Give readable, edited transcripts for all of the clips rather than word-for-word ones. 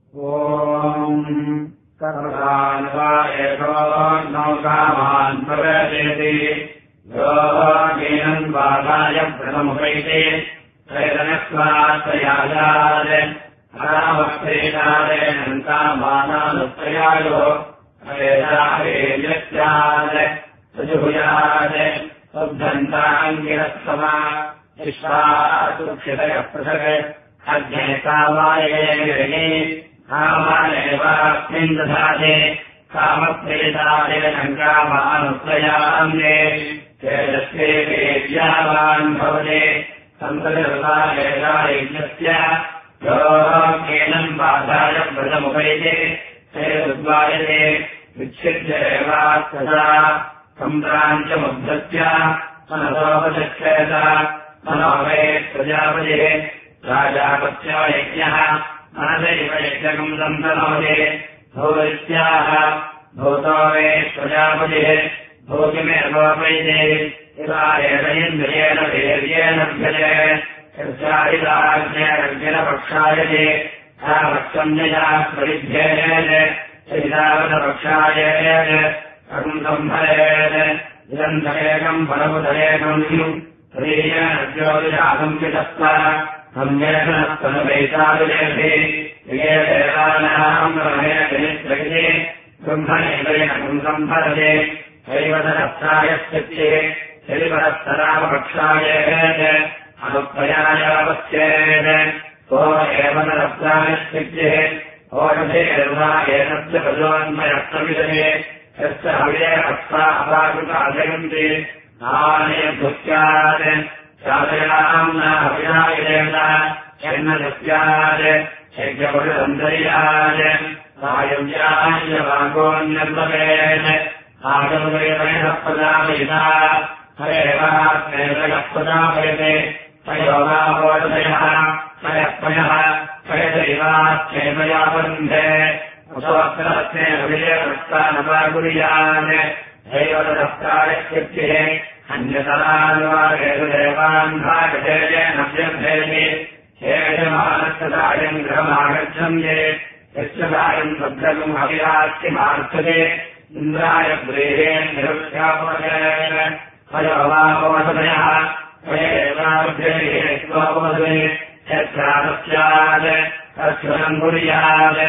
ॐ सर्वान् वा एषो नौकामान् प्रवेशयति योगेन वादाय व्रतमुपैते प्रयतनस्वात्रयाजाय अनावक्तेनादयनन्तामानानुत्रयायो अवेदावेयस्याय सजुभुयाय उद्धन्ताङ्गिरस्तमा विश्वासुक्षितयः पृथक् अज्ञेतावाये कामानेवास्मिन् दधाते कामप्रेतादेनङ्कामानुत्रयान्ये तेजस्वे वेद्यावान् भवते सन्ततिर्वायेषस्य योगेनम् बाधाय व्रतमुपैते ते उद्वायते विच्छिद्य एवास्तदा सम्प्राञ्चमुद्धत्य मनसोपचक्षेत मनोभये प्रजापतिः राजापत्यो यज्ञः मनसैव यज्ञकम् सन्तनोते भूरित्याह भूतो वे प्रजापतिः भूतिमेवोपैते इन्द्रियेण वीर्येण भ्यते यस्यादिदाज्ञेरज्ञपक्षायते वक्षम्यया परिभ्येत् चैतावतपक्षायेत् अगुम् सम्भरेत् निरन्तरेकम् फलमुदरेकम् प्रियज्योतिरासंवितस्व सम्येषणस्तनुवैताविलेभि प्रिये देवानाम् ब्रह्मेणनिस्त्रगिते ब्रह्मणेन्द्रेण सम्भरते हैवतरक्षायश्चित्ते शैवरस्तरामपक्षायेत् अनुप्रयायावश्येत् सो एव नरप्रायश्चित्ते ओषधेर्वा एतस्य प्रजोन्मयस्तविदये यस्य हव्येरस्ता अपाकृताजयन्ति नानेभुस्यात् शादयाम् न हव्यायेन यन्न दस्यात् यज्ञपरिसन्दर्यात् वायव्यायवागोन्यर्ववेत् आगमवेदः प्रदापयिता हरेवात्मेदः प्रदापयते तयोगावोदयः तयःपयः तयदैवात्मेदयाबन्धे असोऽस्ते हविर्यवस्तानपाकुर्यान् हैवदस्तायकृत्यः अन्यतरान्वारेषु देवान् भागधेयेन व्यर्थेति हेयमानस्तदायम् गृहमागच्छन्ते यस्य दायम् भद्रकम् हविरास्तिमार्थते इन्द्राय व्रीहेण निरुध्यापदेन तयोगावोदयः तयैवाभ्येः स्वोपदे यत्रादस्यात् तस्वनम् कुर्यात्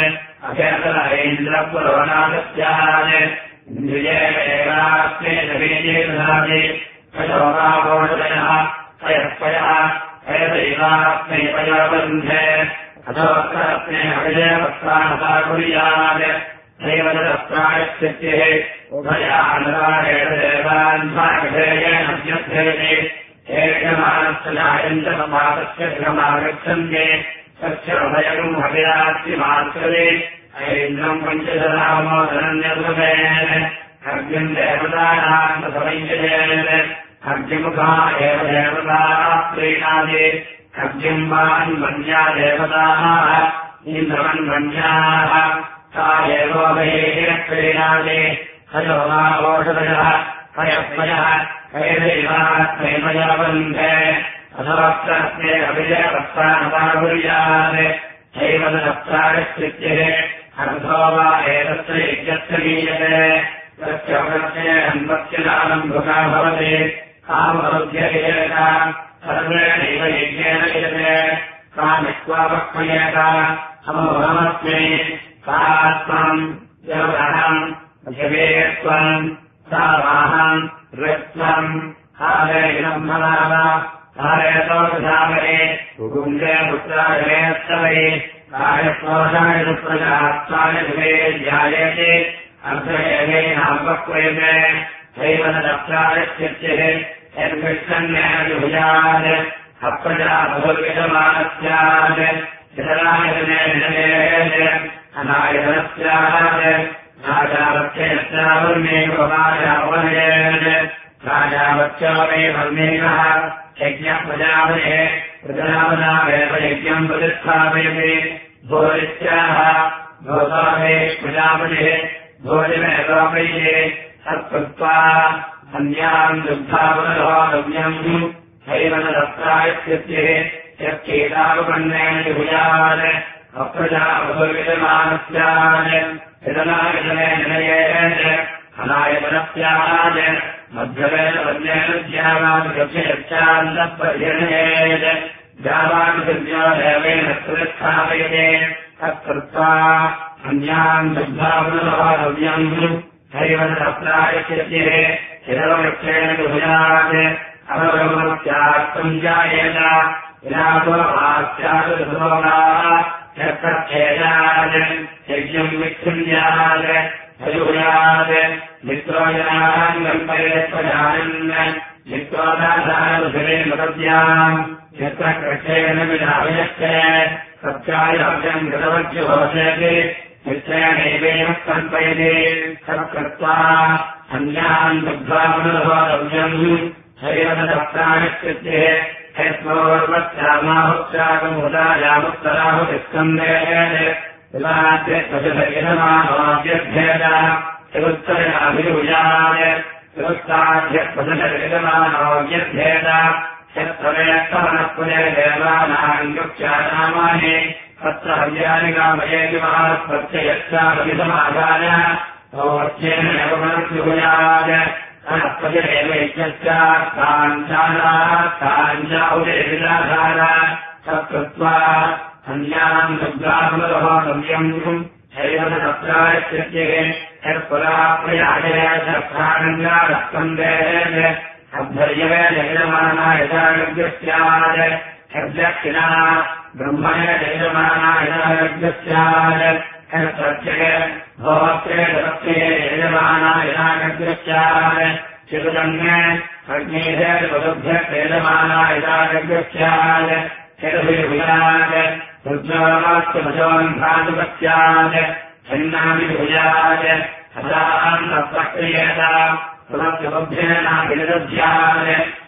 अचेतनैन्द्रपुरोनादस्यात् इन्द्रियेणास्ते नवीये दधाति तयोगावोदयः तयःपयः तयदैवास्मै पयोबन्धे अथोऽस्ते हविदेवस्तानता कुर्यात् दैवदस्त्रायश्चित्तिः उभयानरायेण देवान् भागधेयेन व्यर्थेति एकमानस्य समातस्य गृहमागच्छन्ते तस्य उभयम् हविरास्तिमात्रते ऐन्द्रम् पञ्चशरामोदनन्यर्वतेन अर्घ्यम् देवतानाम् समञ्जयेन अर्घ्यमुखा एव देवताः प्रीणाति अर्घ्यम् वान्वन्या देवताः इन्द्रवन्वन्याः सा एवोभयेन प्रीणाति हयोगावोषधयः हयःपयः हयदैवात्मैमयाबन्धे अथवक्तस्ते अभिजयवस्तानपाकुर्यात् हैवदस्त्रायश्चित्तिः अर्थो वा एतस्य यज्ञस्य गीयते तस्य वृत्ते हन्वस्य दानम्भुका भवति कामरुध्ययेत सर्वेणैव यज्ञेन यजते कामित्वापक्मयेत अमोहमस्मै सात्मम् देवहम् जवेत्वम् सावाहम् ऋत्वम् हारेणम् मनाव हारेतो दधामहे कुकुन्दे पुत्राजनेस्तवै कार्यक्रोशाय दुःप्रजात्वाय दिवे ध्यायते अर्धयेनापक्वयते हैवदस्त्रायश्चित्तिः यद्विष्णन्नेन विभुजात् अप्रजा बहुर्यजमानस्यात् चितरायतनेन अनायतनस्यात् राजावत्यस्यावर्मेकमायावनयेत् राजावत्यो मे वर्मेकः यज्ञप्रजापते प्रजापनामेव यज्ञम् प्रतिष्ठापयति भोरित्याह भोतो मे प्रजापतिः भोजमेवापयते तत्कृत्वा अन्याम् दुग्धावनलोकव्यम् हैवदस्त्रायश्चित्तिः यत्केतावपन्नेन विभुजात् अप्रजापसुर्विदमानस्यान् विदनायजने जनयेत् अनायतनस्यान् मध्यमेन वन्येन ज्यावानुगच्छान्तपर्यणयेत् ज्यावानुसृज्यो देवेन सुरस्थापयते तत्कृत्वा अन्यान् दुग्धावृतभाव्यम् हैवनप्रायश्चिः हिरवृक्षेण विभुजात् अवगमनस्यार्थम् जायेत विनाशो आस्यादुर्भोगाः यत्तच्छेदात् यज्ञम् विच्छिन्यात् हयुयात् मित्रोजनान् कल्पयेत्वजानन् मित्रोदाधारविधे मृतव्याम् यत्र कृष्णेन विधावयस्य सत्यायभ्यम् कृतवज्जुहोषयति निश्चयमेवेन कल्पयति तत्कृत्वा अन्यान् दुग्धामनुभोतव्यम् हैवनदप्तानिश्चित्ते यस्मोर्वत्यामाहुत्सागमुदायामुत्तराहुतिस्कन्देन विवाद्यत्वशतयजमानोऽभ्यर्थेत चिरुत्तराभिरुजाय चिरुत्ताध्यत्वशतयजमानोऽभ्यर्थेत यत्त्वमेत्तमनः देवानाम् युक्त्यानामानि तत्र हव्यानि कामयेति महास्पत्ययश्चाभिसमाधाय भवत्येन नवमनस्युभुजाय अनस्पतिरेव यज्ञश्चाञ्जाहुतिर्विदाधार तत्कृत्वा अन्यान् दुग्धामृतहोतव्यम् हैवनप्रायश्चित्ते यत्पुराप्रयाजयस्थानङ्गारस्कन्देन अभ्यर्यवे जयमानायजागस्यात् यद्दक्षिणा ब्रह्मणे जयमानायजागस्यात् यत्प्रत्यये भोक्त्रे जगत्ये यजमानायजागस्यात् चिरुदन्ये अग्नेः वदुभ्येजमानायजागस्यात् चिरुभिर्भुजात् रुद्रावाक्यमजोन्भानुपस्यात् छिन्नाभिभुजात् हतान्तप्रक्रियेत पुनर्युभ्येनाभिनिदध्यात्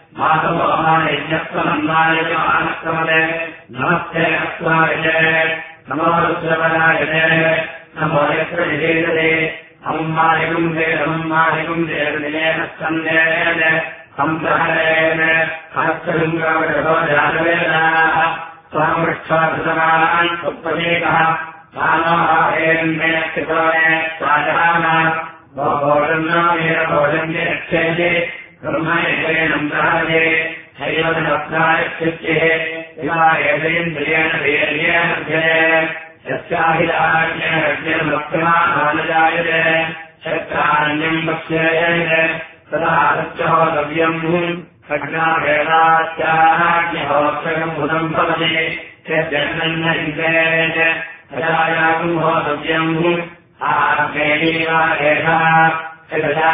मातुमोहायज्ञत्वमन्वायमानक्रमदे नमस्ते अस्वायते नमो रुद्रपरायते नमो यत्र निषेदते अम्मायगुंसे नमम्मायगुंसे निलेन स्कन्देन संप्रहरेण हस्तशृङ्गावृतो जातवेदाः स्वामृष्ठाधृतमान् उत्पदेकः सामाहेन्मे कृतोने स्वाजहान भोजन्नामेन भोजन्ये रक्षेते ब्रह्मयेनम् प्रहरे हैवनप्रायश्चित्ते विवाहेन्द्रियेण वीर्येण यस्याहिलाज्ञेन शत्राण्यम् वक्ष्येते तदा सत्यहोतव्यम् अग्नावेदास्याज्ञहोत्रकम् भूतम् भवति चेज्जन्नन्न इन्द्रेण प्रजायागुम् होतव्यम् आग्नेयेवा एषा यदा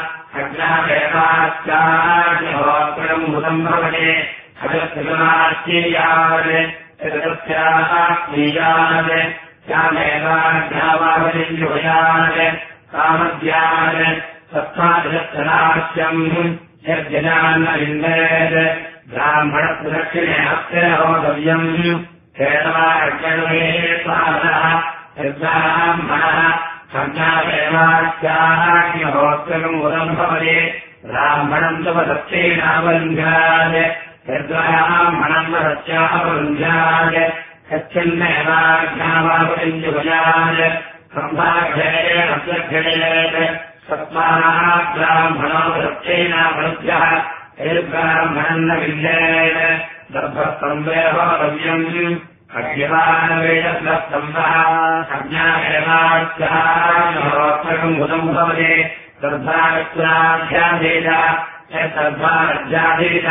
अग्नावेदास्याज्ञहोत्रकम् भूतम् भवति अजस्थितमास्येयात् तस्याः स्त्रीयात् स्यामेवाज्ञावावलिञ्जुभयात् कामद्यात् तस्मादनाश्यम् यज्जनान्न विन्देत् ब्राह्मणप्रदक्षिणे हस्ते होतव्यम् केशवार्जनमेत्वादः यद्ब्राह्मणः संज्ञादेवास्याज्ञहोत्रकम् उदम् भवति ब्राह्मणम् तव दक्षिणावरुन्ध्यात् यद्ब्राह्मणम् सत्यावरुन्ध्यात् यच्छिन्नेवाज्ञावावलिञ्जुभयात् सम्भाषेण अभ्यर्थयेत् तस्मात् ब्राह्मणो दक्षिणावरुभ्यः यद्ब्राह्मणम् न विन्देत् दर्भस्तम्भेहोतव्यम् अज्ञवानवेदस्तम्भः अज्ञादेवास्याज्ञहोत्रकम् उदम् भवति दर्भाध्याधीत यद्दर्भाध्याधीत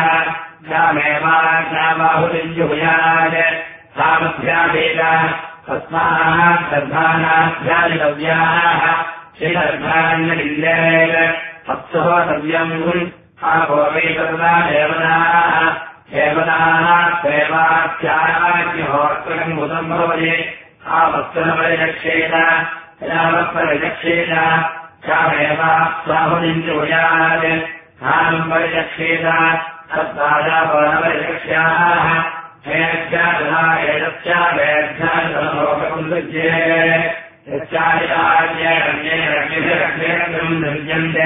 ज्ञामेवाज्ञाबाहुलिञ्जुभयात् सामध्याधीत तस्मात् दर्भानाध्यादितव्याः श्रीदर्भान्यविन्देत् तत्सहोतव्यम् आपो वै सर्वा देवताः देवताः सेवाख्याज्ञहोत्रकम् उदम् भवति आवस्तनपरिरक्षेत यावत्परिरक्षेत क्षामेव स्वाहुलिञ्जुभयात् स्थानम् परिरक्षेत तद्वाजापरिरक्ष्याः हेभ्यादुरायस्याभेभ्यालोकपुञ्जे यच्चारिताज्ञेरण्येरग्निभिरग्निभिरग्निम् निर्जन्ते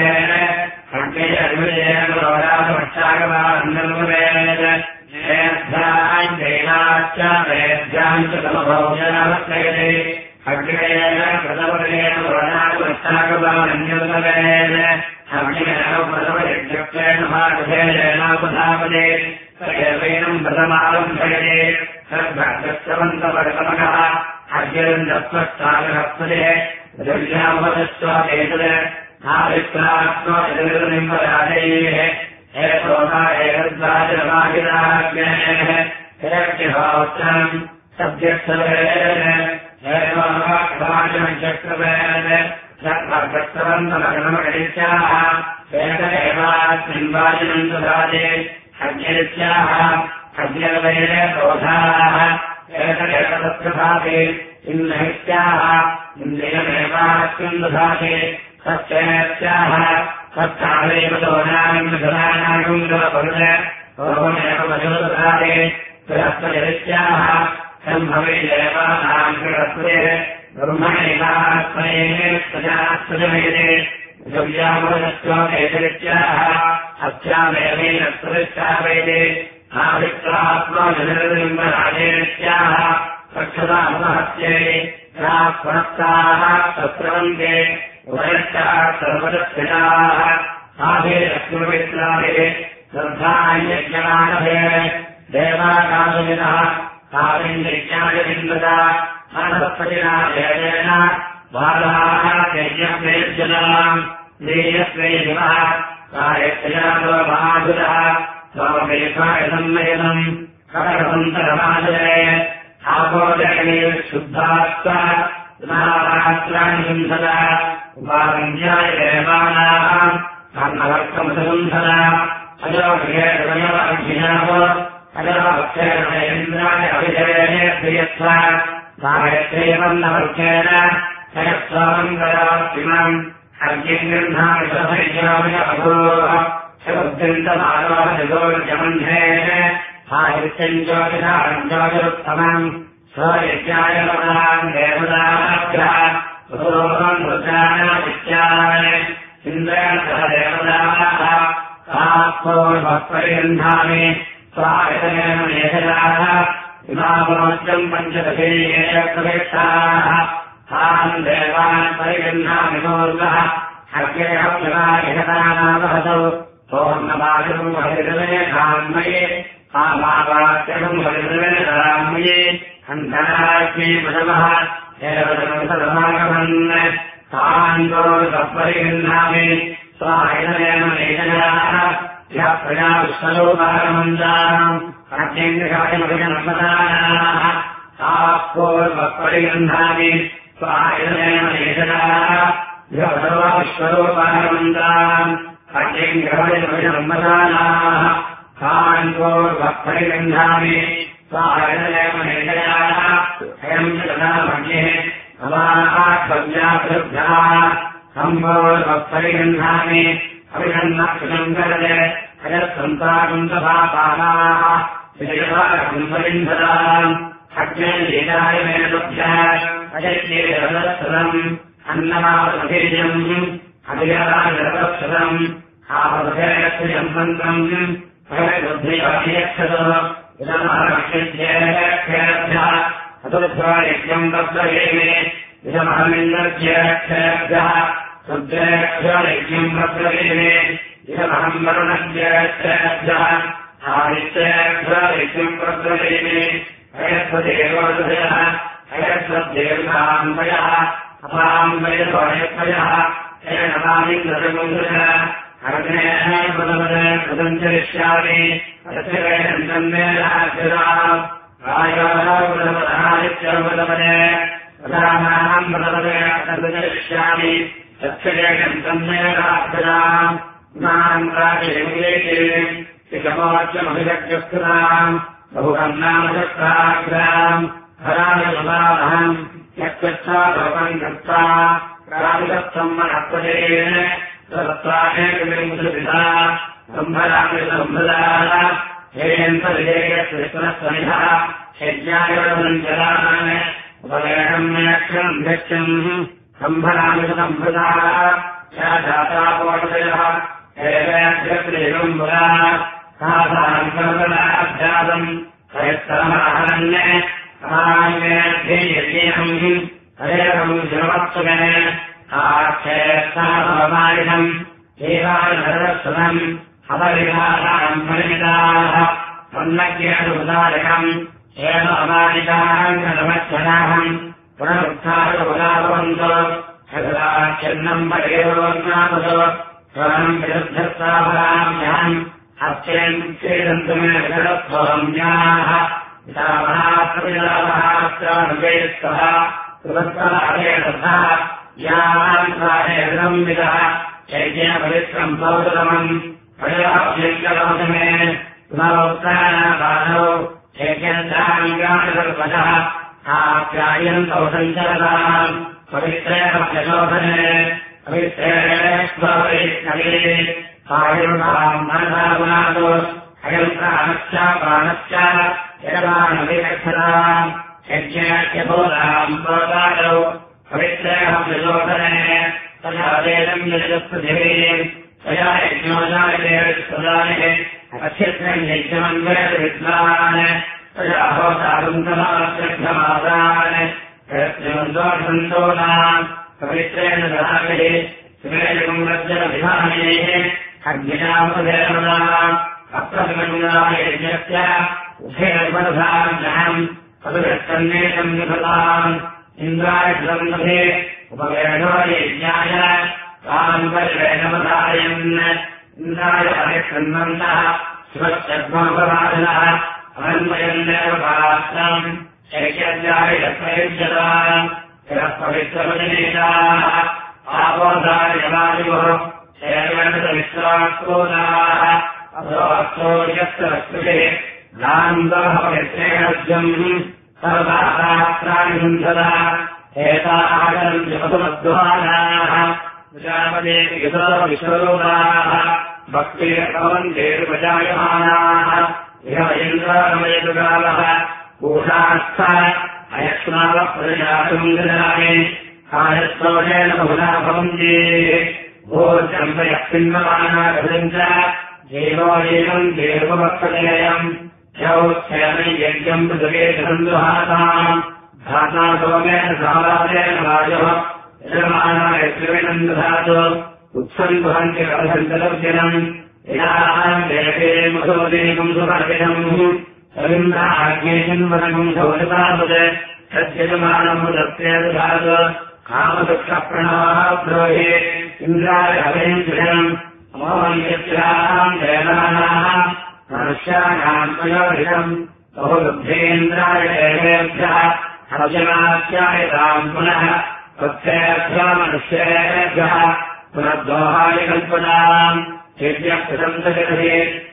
अग्निरग्निरेण रोदापक्षागवान्नर्वेद हेभ्याञ्जैना वेदाश्च वेद्याञ्च समभौजनावर्तयते अग्नेन प्रथमरेण वर्णाकुष्ठाकपालन्योतवेन अग्नेन प्रथमयज्ञत्वेन भागधेयेनापधापदे एवैनम् प्रथमारम्भयते तद्भक्तवन्तपरतमकः अग्निरन्दत्वस्तागहस्पदे द्रव्यामवदस्त्वादेतत् नावित्रात्मनिम्बराजैः एकोमा एकद्वाजमाहिराज्ञेः हिरण्यहोत्रम् सद्यस्तवेन एवमाचक्रवेन भक्तवन्तमकर्मकरित्याः एकमेवास्मिन्वाजिनम् ददाति अग्निरित्याः अग्निर्वैर क्रोधाः एकमेकतत्प्रभाते इन्द्रहित्याः इन्द्रियमेवास्मिन् ददाति सत्यस्याः सत्कालेव दोनाङ्गधनानागुङ्गलपरुण ओमेव वशुदधाते बृहस्पतिरित्याः सम्भवेदेवानाम् बृहस्पतिः ब्रह्मणैवास्मये प्रजास्पतिमेते द्रव्यामोदस्त्वमेतरित्याः अस्यामेवेन प्रतिष्ठापयते आवित्रात्मनिर्बिम्बराजेत्याः पक्षतामहत्ये पुनस्ताः तत्रवन्ते उभयश्चाः सर्वदस्थिताः आभिरस्मवित्राभिः श्रद्धायज्ञमानभे देवाकालविनः कालिन्द्रिज्ञायविन्दता मानवपतिना भेदेन बालाः यज्ञप्रेज्जनाम् देयस्वे शिवः कार्यत्यागो महाधुरः स्वामेकायसम्मेलम् कटकसन्तरमादरे आपोदकणे शुद्धात्मा महारात्राणि सुन्धरा उपागञ्जाय देवानाम् कर्णवर्कमसुन्धरा अजोभिषेकवयवभिनाव अजोभक्षेन्द्राय अभिषेणे प्रियत्वा गायत्रेवन्नवर्केण जयस्वामङ्गलात्मिमम् अर्जिङ्गृह्णामि सभैयामि अभूः शबुद्धिन्तमारोहजगोर्जमन्धेन हायत्यञ्जोतिषाञ्जोतिरुत्तमम् स्वयज्ञाय मदाम् देवदाभ्यः पुरोहम् रुद्राणादित्याय इन्द्रेण सह देवदाः तात्पूर्वपरिगन्धामि स्वायतनेन मेधयाः इमावोच्यम् पञ्चदशेयप्रवेक्षाः तान् देवान् परिगन्धामि पूर्वः अग्नेहनावहतौ पूर्णवायुम् हरिदवेधान्मये आमावाक्यम् हरिदवेधान्मये अन्धराज्ञे पदवः एवदमागमन् तान्परिगन्धामि स्वायतनेन मेधयाः यः प्रजा विश्वलोकागमन्ताम् अग्निग्रहायमभिनर्मदानाः तापूर्वपरिगन्धामि स्वायतनेन मेधयाः यः सर्वा विश्वलोकागमन्ताम् अग्निग्रहायमभिनर्मदानाः तान्पूर्वपरिगन्धामि स्वायतनेन मेधयाः अयम् च तदामग्निः भवानाभ्याभ्यः सम्पूर्वपरिगन्धामि अभिनन्नकृतम् करते अजत्सन्ताकुन्तभापानाः विजयभागम्बलिन्धराम् अग्नेलीलाय मेलुभ्यः अजत्येरदत्सदम् अन्नमावधीर्यम् अभिजराजरदत्सदम् आपदभेयत्रियम्बन्तम् भयबुद्धियक्षत इदमहमक्षेभ्यः अतुभ्यम् वक्तयेमे इदमहमिन्द्रभ्यः रुद्रेभ्यम् वक्तयेमे इदमहम् वरुणभ्यः आदित्येभ्यम् वक्तयेमे अयस्वदेवोदयः अयस्वदेवताम्बयः अपाम्बयस्वयत्वयः एनमामिन्द्रमुन्द्रः अग्नेः कृतञ्चरिष्यामि तस्यैनन्दन्मेनाभ्युदाम् आयोः प्रधानाम् प्रदपदे तत्सर्यम् तन्मेनाभ्युदाम् इमाम् राजेमोच्यमभिषक्यस्तुताम् बहुकन्नामशक्ताग्राम् हरामहम् यत्कृत्वालोकम् कृत्वा प्राविदत्तम् मनःपदेन तत्त्वाहेकविमुद्रिता सम्भरामिसम्भदाः हेयन्तविजयकृष्णस्वनिधः यज्ञायवदञ्जलान् उपवेशम् मेक्षम् भिक्षम् सम्भरामिसम्भदाः जातापोषयः एवेभ्यत्रिगम्बुरा साधाम् सर्वदाभ्यासम् हरिस्तरमहरण्ये समान्येऽध्येयम् हरेरम् शिववत्सुमे आक्षेत्ताममारिणम् देवानरस्वनम् अपरिहाराम् परिमिताः मन्नज्ञानुदारकम् येन अमानिताम् नमच्छनाहम् पुनरुत्थारपुराभवन्तो सदाच्छिन्नम् परियोन्नामसो स्वरम् विरुद्धस्ताभराम्यहम् हस्तेन क्रीडन्तु मे विदरत्वरम्याः पितामहात्रपितामहात्रानुवेस्तः सुवत्सलहरेणः यान्साहेदम् विदः यज्ञेन पवित्रम् पौतमम् पयः पुनरोत्तानबाधौ यज्ञाङ्गानिर्वशः आप्यायन्तौ सञ्चरताम् पवित्रेणशोधने पवित्रेणे आयुर्णाम् मनसागुणादो अयम् प्राणश्च प्राणश्च यजमानविरक्षताम् यज्ञाख्यबोधाम् प्रोदादौ पवित्रेण प्रचोदने तथा वेदम् यजपृथिवीम् तया यज्ञोदाने अक्षत्रम् यज्ञमन्वेदविद्वान् तया होतारुन्तमाश्रद्धमादान् दोषन्तोनाम् पवित्रेण दधाभिः सुमेलकम् रज्जनभिधानेः अग्निनामदेवनाम् अप्रतिमन्दायज्ञस्य उभयर्मधाम् पदुरस्तन्नेतम् निभताम् इन्द्रायसम्बधे उपवेणो यज्ञाय ताम् परिवेणमधायन् इन्द्राय हरिष्वन्नन्तः शिवश्चर्मोपराधनः अनन्वयन्नेव पात्रम् यज्ञायप्रयुज्यताम् शिरः पवित्रवजनेताः आपोधायवायुः शैवविश्वाक्रोधाः अथोऽस्तोर्यस्तरस्कृतिः गान्धर्वपवित्रेणज्यम् सर्वदात्राणि सन्धदा एतागरम् जपसमध्वानाः विश्वरूपाः भक्तिर्भवन्तेर्वजायमानाः इह इन्द्रामयजुगालः पूषास्थ अयक्ष्मावप्रजातुम् ददामि कायस्तोषेण बहुधा भवन्ति भोजम्बयः पिन्वमानागतम् च देवो एवम् देवभक्तदेयम् यौक्षेमै यज्ञम् पृथगे सन्दुहाताम् धाता सोमेन सारादेन वायुः यजमानाय त्रिविनन्दधातु उत्सन्दुहन्ति रथसन्तदर्शनम् इदाहम् देवे मधोदेकम् सुपर्विदम् रविन्द्राज्ञेशन्वनकम् सौरतावत् तद्यजमानम् दत्तेदधातु कामदुःखप्रणवः ब्रोहे इन्द्राय हवेन्द्रियम् अमोहम् यत्राम् देवानाः मनुष्याणाम् प्रयोजितम् बहुबुद्धेन्द्राय देवेभ्यः हर्जनात्यायताम् पुनः तत्तेभ्यः मनुष्येभ्यः पुनर्दोहाय कल्पनाम् यज्ञप्रसन्तजगति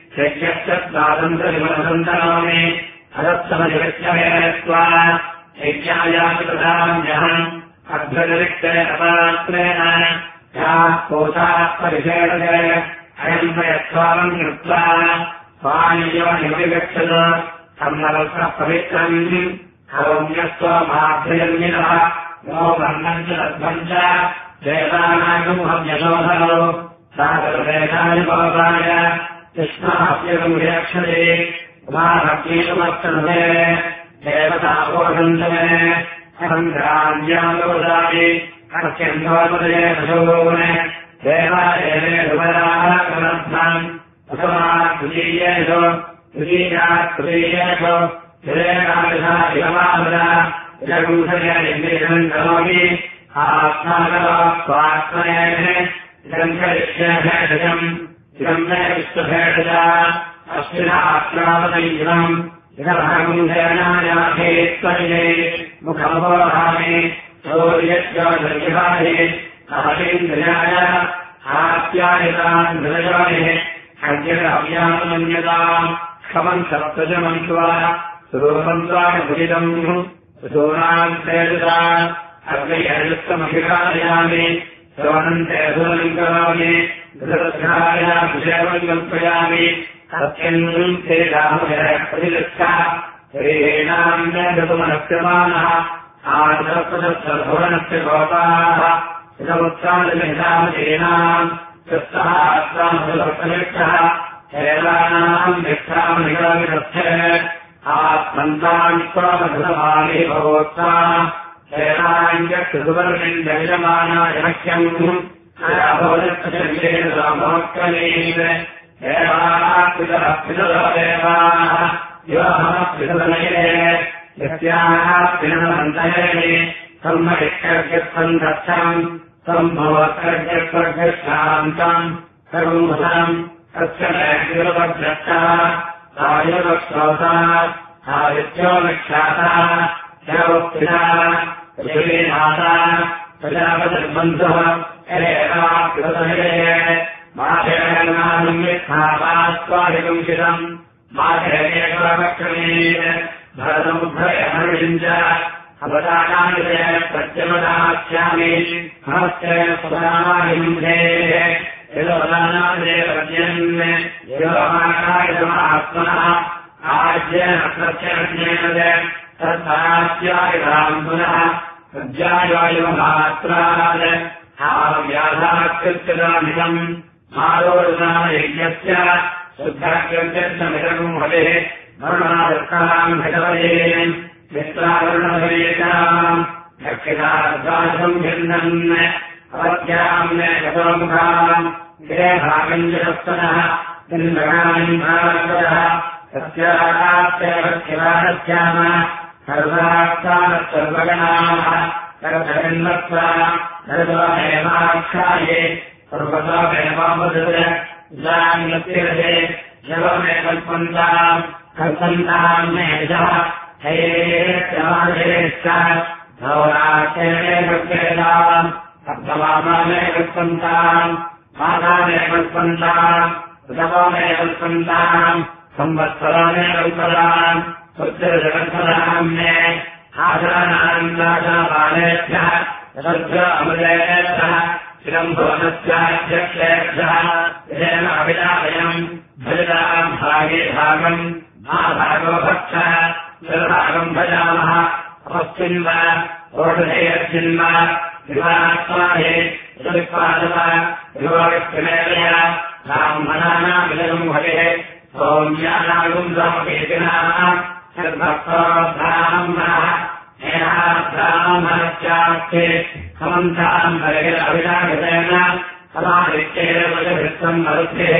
यज्ञश्चत्वादन्तरिमनसन्तनोमि अदत्तमजगत्यवेत्वा यज्ञायामितदाम्यहम् अभ्यतिरिक्तेन पात्रेण याः कोशाः परिषेडते अयम् प्रयत्वालम् कृत्वा स्वानियोनिमविगच्छत सम्मलसः पवित्रम् हौम्यस्वमाभ्यजन्मिनः नो वर्णम् च लब्धम् च देवानागमुहव्यशोधनो सागरदेशानि भवताय कृष्णाभ्यगम् विरक्षते उमाभक्तीसुमर्तनुते देवतापोषन्तमे अहम् ग्राम्यालोदामि अर्च्यन्धोपदये दशोने देवादेवेषुपराः कमर्थम् प्रथमाद्वितीयेषु द्वितीयात्तृतीयेषु हिरेणादिशा इलमामृता इलगुंसयेन्द्रियम् करोमि आत्माकरो स्वात्मनेः इदम् च विश्वेभेषजम् इदम् मे विश्वभेषजा अश्विनात्रावतैवम् इदमहगुंसेनायाधेत्वये मुखमपोहामि सूर्यज्योतिर्विभाहि अहतीन्द्रियाय आप्यायताम् हृदयोनिः अज्ञरव्यामन्यताम् क्षमम् सप्तजमन्त्वा सुरूपन्त्वानि भुजितम् सुसूनाम् तेजता अग्निययुक्तमभिकारयामि श्रवणन्ते सुरम् करोमि धृतध्यायाभिषेवम् कल्पयामि सत्यम् ते रामप्रतिष्ठा श्रीणाम् मे ऋतुमनस्यमानः आदर्पदभुवनस्य गोपाः इदमुत्सादीनाम् कृष्णः अस्तामृतः हेलानाम् निष्ठामनिगामिरस्थे आत्मन्तान् स्वमधुरमानि भवोत्सा शैलाञ्जक्षुवर्णम् जयमानाय मह्यम् भवदक्षेण सामोत्कलेन देवाः योऽहमपितनये यस्याः पिनमन्तये सम्मरिष्कर्यस्वन्दर्थम् सम्भवत्कर्यस्वर्गशान्तम् सर्वम् तस्य नैर्गिरवद्रष्टा आयुर्वक्षोता आदित्यो विख्याता देवोक्तिना पृथिवीनाथा प्रजापतिर्बन्धुः माधेनानुमित्थापास्वादिकंसितम् माधेनेकवक्षमेन भरतमुद्धयमर्विञ्च अपदानानिदय प्रत्यमदास्यामि नमस्ते सुधामाहिंसेः यदोदानादेवद्यन् योमाकायमात्मनः आज्येन प्रत्यज्ञेन तत्परास्यायिताम् पुनः सज्जायायुमात्रात् व्याधाकृत्यदामिदम् मारोदनायज्ञस्य शुद्धाकृत्यमिदम् हविः मरुणादर्काम् भगवयेन मित्रावर्णभवेताम् दक्षिणार्धासम् भिन्नन् अवत्याम्ने गतोमुखाम् गिरेभागञ्जरस्तनः इन्द्रगाम् भागवतः सत्याकात्यवत्याम सर्वात्तानः सर्वगणाः सर्वमेवाक्षाये सर्वतोमेवामृतजान्यतिरहे जवमे कल्पन्ताम् कल्पन्ताम् मेषः हेश्च भवराक्षे कल्पेताम् सप्तमामे कल्पन्ताम् मातामे कल्पन्ताम् ऋतवमे कल्पन्ताम् संवत्सरामे कल्पताम् सुजगन्धराम्ने आसनान्दाशापालेभ्यः तत्र अमृतेभ्यः चिरम्भुवनस्याध्यक्षेभ्यः येन अभिदायम् भजताम् भागे भागम् भागो भक्षः चिरभागम् भजामः अपश्चिन्व ओषधेयश्चिन्व विवात्माहे ऋतुपादव विवाविष्टमेलय ब्राह्मणानामिदम् भवेः सौम्यानागुम् समपेतिनाः सर्वब्राह्मणः एनः ब्राह्मणश्चास्ते समन्ताम् बलगिरभिलागतेन समादित्येन वजभृत्तम् मरुद्धे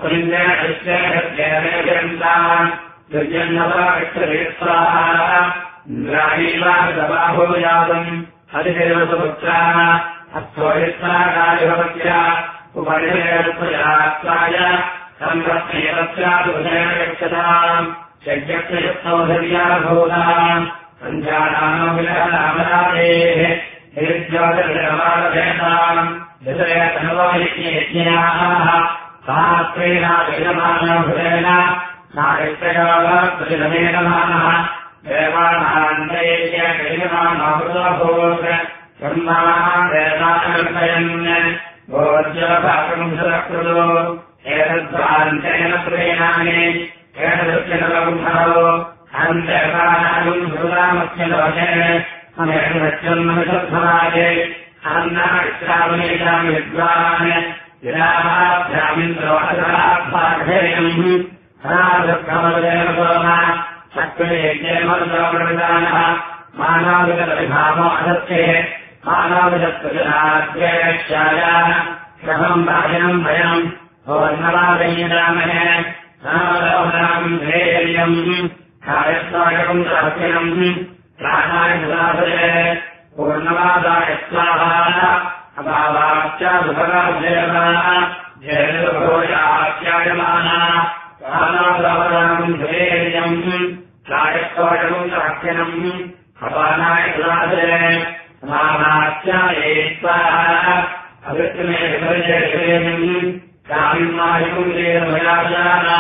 पुलिङ्गेण दुर्जन्नवाक्षरेस्वाः इन्द्राणीवागबाहुजातम् अधिदेवसुपुत्राः अस्थोरित्रागायुभवत्या उपरिदेवत्वजात्वाय संरत्नेतस्यादुभेन गच्छताम् यज्ञक्षयत्सौधर्याभूताम् सञ्जानानो विलहनामरादेः निरुद्योगनिर्माणभेदाम् विषयतनुवायज्ञयज्ञाः सात्रेणाभिजमानभुजेन नागत्रयोगप्रतिधमेनमानः देवानान्तयज्ञयजमानोऽभूत् ब्रह्मणः वेदानकल्पयन् भोज्यभागंसकृतो एतद्भ्रान्तेन प्रेणानि एतदुच्यनवगुंहरो अहन्तकानागुम् भूतामस्यलोके अमेतच्छन्नमिषद्भवाये अन्नाश्रावणीताम् विद्वान् विराहाभ्यामिन्द्रोऽधराभागेयम् हरादुःखमदेव सोमा शक्तियज्ञेमर्दोप्रदानः मानाविगतविभामो अधत्ते मानाविगत्वजनाद्वेक्ष्याय श्रवम् भाजनम् भयम् ओर्णवादयिरामहे नामलोहनाम् ध्येयम् कार्यस्वागम् रहस्यम् प्राणाय सुदाभये पूर्णवादाय स्वाहा अभावाच्चाभुभगाभ्येवाः जयभोजाच्चायमाना प्राणालोहनाम् ध्येयम् कार्यस्वागम् रहस्यम् अपानाय सुदाभये समानाच्चाये स्वाहा अवृत्तिमे विभजयम् कामिन्मायुकुञ्जेर्भयाजाना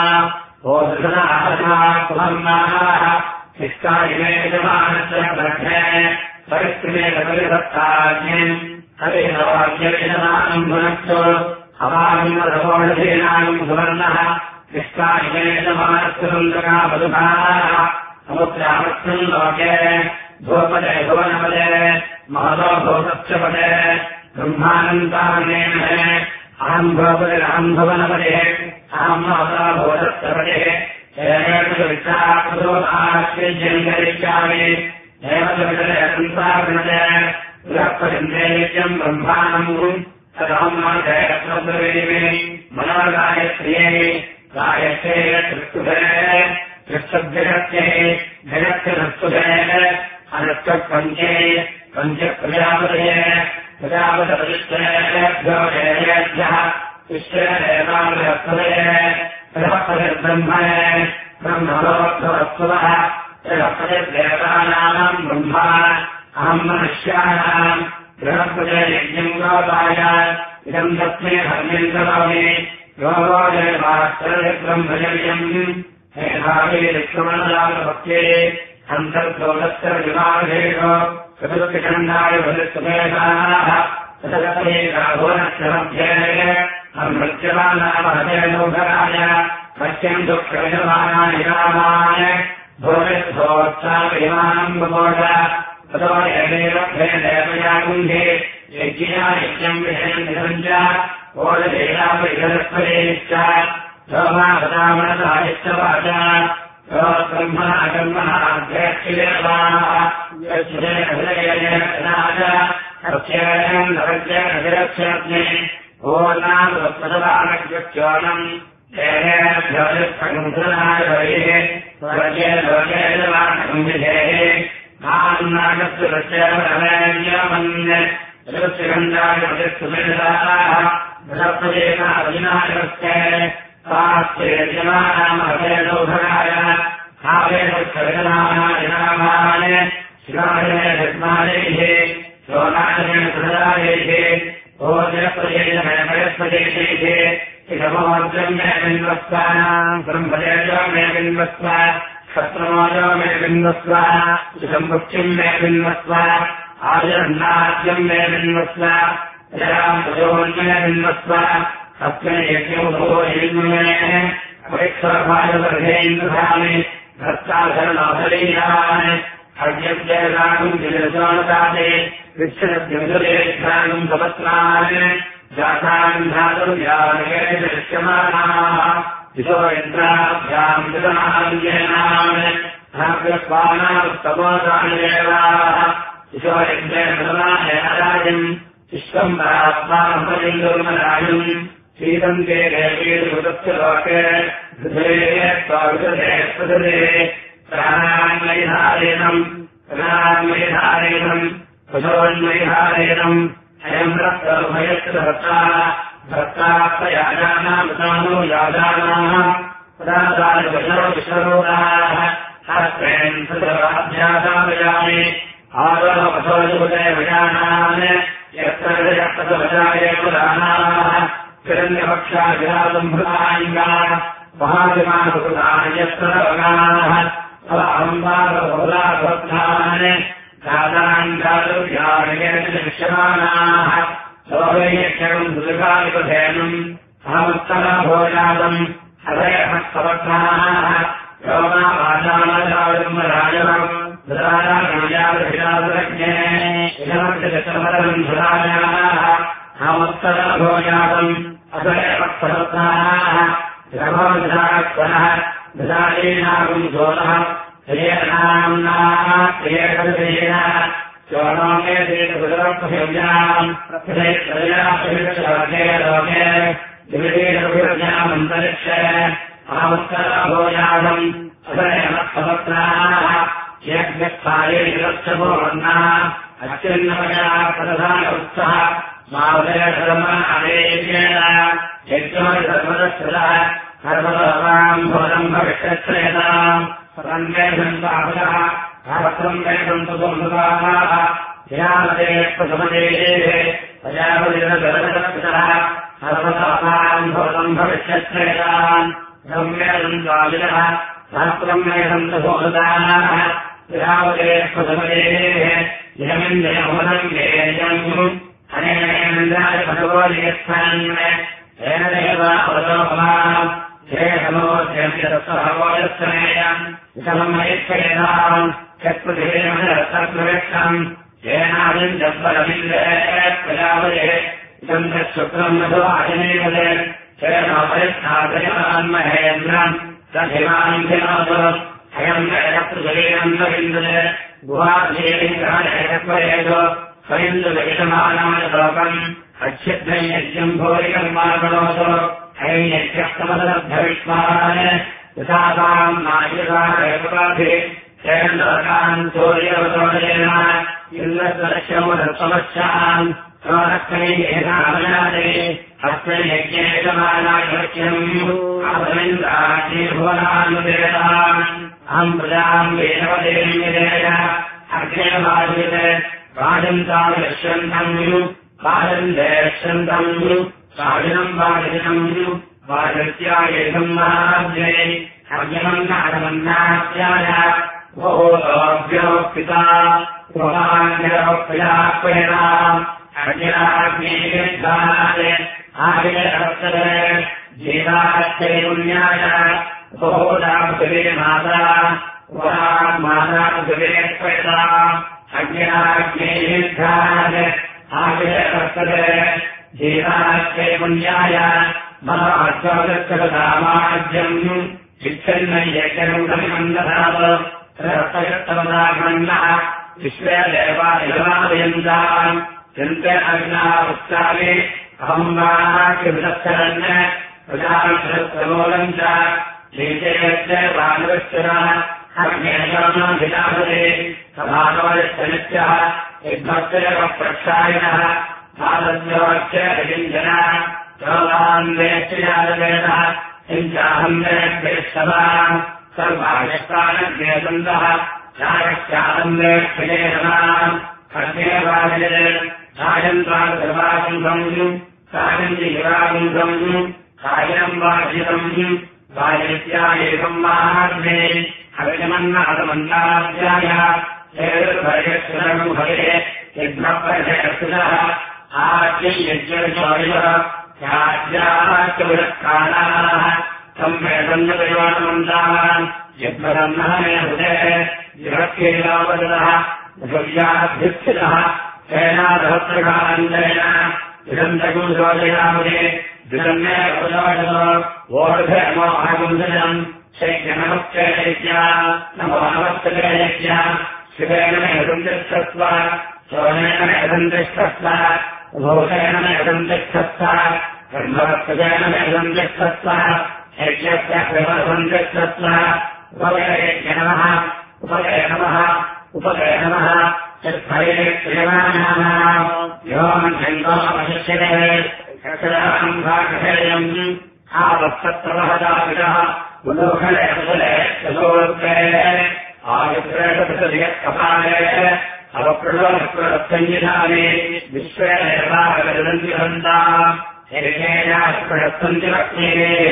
ओधनाः शिष्टायिमे यजमानस्य ब्रह्मे परिस्त्रिमे कलिसत्ताज्ञम् हरिहवाज्यविजनानम् भुनक्तो अवामिमरवोढधीनानम् सुवर्णः शिष्टायिमे यजमानस्य सुन्दरा मधुभाः समुद्रामस्मिन् लोके भूपदे भुवनपदे महतो भूतस्य पदे ब्रह्मानन्दानेन अहम् भवपतिरहम् भुवनपदे अहम् महता भूतस्य पदे आश्चर्यङ्करिष्यामि बृहस्पतिन्द्रेयम् ब्रह्माणम् तदहम् मनोगायत्र्यै गायत्रे कृष्णुभे कृष्णभ्यगत्यै जगत्यस्तुभे अनस्तपञ्चे पञ्चप्रजापतये प्रजापतपतिष्ठेभ्यो देवेभ्यः विश्वेदेवाबृहस्पतये बृहस्पतिर्ब्रह्मणे ब्रह्मणोऽर्थवस्तुवः बृहस्पतिर्देवानाम् ब्रह्मा अहम् मनुष्याणाम् बृहस्पते यज्ञम् गोपाय इदम् तस्मै धर्म्यम् करोमि योगो देवाश्चर्यब्रह्मचर्यम् हेभावे विश्वमनलाभक्त्ये अन्तर्गोलस्य विवाहेषु चतुर्थखण्डाय बलिस्तुमेधाः तदगतेकाभुवनस्य मध्ये मृत्यमानामहतेनोघराय मह्यम् दुःखविधमानाय रामाय भोविद्धोत्साहविमानम् बभोज ततो एवेव देवयागुन्धे यज्ञया यज्ञम् विषयम् निधम् च ओजदेशापरिधरस्पदेश्च सोमावतामनसायश्च ब्रह्मणः कर्मणः अध्यक्षिदेवाः यच्छेन ओनामप्रदानक्षोणम् ौभगाय आवेदनाय शिवाय सोनाशेन सुधारेः ओजप्रदेशेन इदमोर्जम् मे बिन्वस्व ब्रह्मदेजो मे बिन्वस्व क्षत्रमोजो मे बिन्वस्व सम्मुक्तिम् मे बिन्वस्व आजन्नाद्यम् मे बिन्वस्व जराम् प्रजोन्मे बिन्वस्व अस्मिन् यज्ञोभोमे परीक्षाभागवर्गेन्द्रधामि भक्ताधरणोधरीयान् अद्यब्देदानम् विरजोनदाते विच्छिन्नम् सपत्नान् जातान् धातुर्यान् दृश्यमानाः दिशो इन्द्राभ्याम् विदनान् भाग्यस्वानास्तमोदानदेवाः दिशो यज्ञेन्द्रनायराजम् विश्वम् प्राप्तामराजम् शीतन्ते देवीरुदस्य लोके हृदये प्राणान्मयधारेणम् पशोन्मयधारेणम् अयम् रक्तभयस्य भर्तात्मयाजानामृतानो याजानाः पदार्थाः हस्तेन सदराभ्यासामयामि आरोहपशोजुपते विजानान् यत्र भजाय पुराणाः हिरण्यपक्षाभिरासम्भृताङ्गाः महाभिमानकृतान्यस्त्रगाः अम्बारबहुलाभक्तान् दातान् दातुर्याणेन दृश्यमानाः सौभैयक्षणम् दुर्गालिपधेनुम् अहमुत्तरभोजातम् हृदयहस्तवत्नाः योगावाचामराजम् धराजाभिराजज्ञे इदमर्चचक्रमरम् धराजाः अहमुत्तरभोजातम् अहयभक्तवत्नाः रभोधात्वनः धराजीनागम् सोनः श्रियनाम्नाः श्रियकर्तेन चोनो मे देवपुरप्रभ्याम् प्रत्यक्षे लोके दिविदेशभिर्ज्ञामन्तरिक्षे अहमुत्तरभोजातम् अभयमत्सवत्नाः यज्ञस्थाये निरक्षभोर्णः अत्युन्नमया प्रधानवत्सः मावदयधर्मणादेव्येन यज्ञोर्धर्मदस्कृतः सर्वभवाम् भवनम् भविष्यच्छ्रेताम् सन्मेधन्तापदः भावत्रम् वेदन्तु संसदाः ध्यानदे प्रसमदेः प्रजापतिरदरदकृतः सर्वभवाम् भवनम् भविष्यच्छ्रेताम् ब्रह्मेदन्त्वादिनः सहस्रम् मेधन्तु संसदाः ध्यावदे प्रसमदेः इदमिन्द्रयभवनम् वेदम् अनेन्द्राय भगवोदयस्थान् येन देव अवलोकमाम् हेमोजसहवोजस्वमेयम् विषममयच्छेदाम् चक्रुधेमक्षम् येनाविन्दबलमिन्द्रे प्रजापते इदम् तच्छुक्रम् मधुवाचनेवदे हेमोपरिष्ठादयमान्महेन्द्रम् तथिमान्धिनातु अयम् जयत्रशरीरन्दविन्दुले गुहाधीरिन्द्रहरेषु स्वरिन्दुविषमानाय लोकम् अच्छिद्रम् यज्ञम् भूरिकर्माणोतु अयम् यज्ञस्तमदर्भविष्मान् यथाताम् नायुगारेवाभि चेन्द्रकान् सूर्यवतोरेण इन्द्रदर्शमुदर्पवश्यान् सोरक्कैरामयादे अस्मिन् यज्ञेयमानायज्ञम् अवमिन्द्राजीभुवनानुदेतान् अहम् प्रजाम् वेदवदेम् विदेय अग्नेवादिते वाजन्ताविश्वन्तम् वाजन्तेश्वन्तम् वाजिनम् वाजिनम् वाजत्यायेधम् महाज्ञे अग्निमम् नागमन्नात्याय भोभ्यो पिता भवान्यो पिताक्वेनाम् अग्निराग्नेयेद्धानाय आविरवत्सरे जीवास्ते पुण्याय बहुदापृथिवे माता मातापृथिवे क्वेता अग्निराग्नेयेद्धानाय आविरवत्सरे जीवास्ते पुण्याय महात्मगच्छदामाज्यम् चिच्छन्नय्यकरुणमन्दधाव रक्तयत्तमदागमन्नः विश्वे देवादिवादयन्ताम् चिन्ते अग्ना उत्साहे अहम् वाक्यविदक्षरन् प्रजामूलम् च लीचयश्च वानवश्चरः अग्नेशानाभिलाभते सभागवयश्चनित्यः यद्भक्तयव प्रक्षायणः भारद्योश्च रजिञ्जनः चोलान्वेक्षयादवेदः किञ्चाहम् वेक्षवान् सर्वायष्टानभ्येदन्तः चायश्चाहम् वेक्षयेरणाम् खड्गेवाजले सायन्त्रागर्वागुन्धम् सायञ्जिगिरागुन्धम् सायम् वाजितम् वायत्यायेकम् माहाग्ने हविमन्नादमन्नाद्याय हेर्भयक्षरम् भवे यज्ञप्रजयक्षुरः आज्ञम् यज्ञविषयः याज्ञाश्चविरःकालाः संवेदन्नदयोनमन्दान् यद्वदन्नः जगत्केलावदः भव्याभिस्थितः सेनादहस्रकानन्देन विदन्तकम् योजयामहे वोर्धमोहगुन्दनम् शैत्यनमश्चैत्य नमो नमश्चैत्य शिवेन यदन्तिष्ठस्व सोमेन यदन्तिष्ठस्व भूतेन यदन्तिष्ठस्व ब्रह्मवत्सजेन यदन्तिष्ठस्व यज्ञस्य प्रवसन्तिष्ठस्व उपवेद्य नमः उपवे नमः उपवे नमः यद्भये क्रियमाणानाम् योमन्धोपशिष्यते क्षराम् भागधेयम् आवस्तत्रवहदाविदः उलोकले कुले चतुर्थे आयुप्रेतपृथदियत्कपाले अवप्रलोकप्रदत्सञ्जिधाने विश्वे देवागदन्तिहन्ताम् एकेनास्पृहत्सन्ति लक्ष्मीः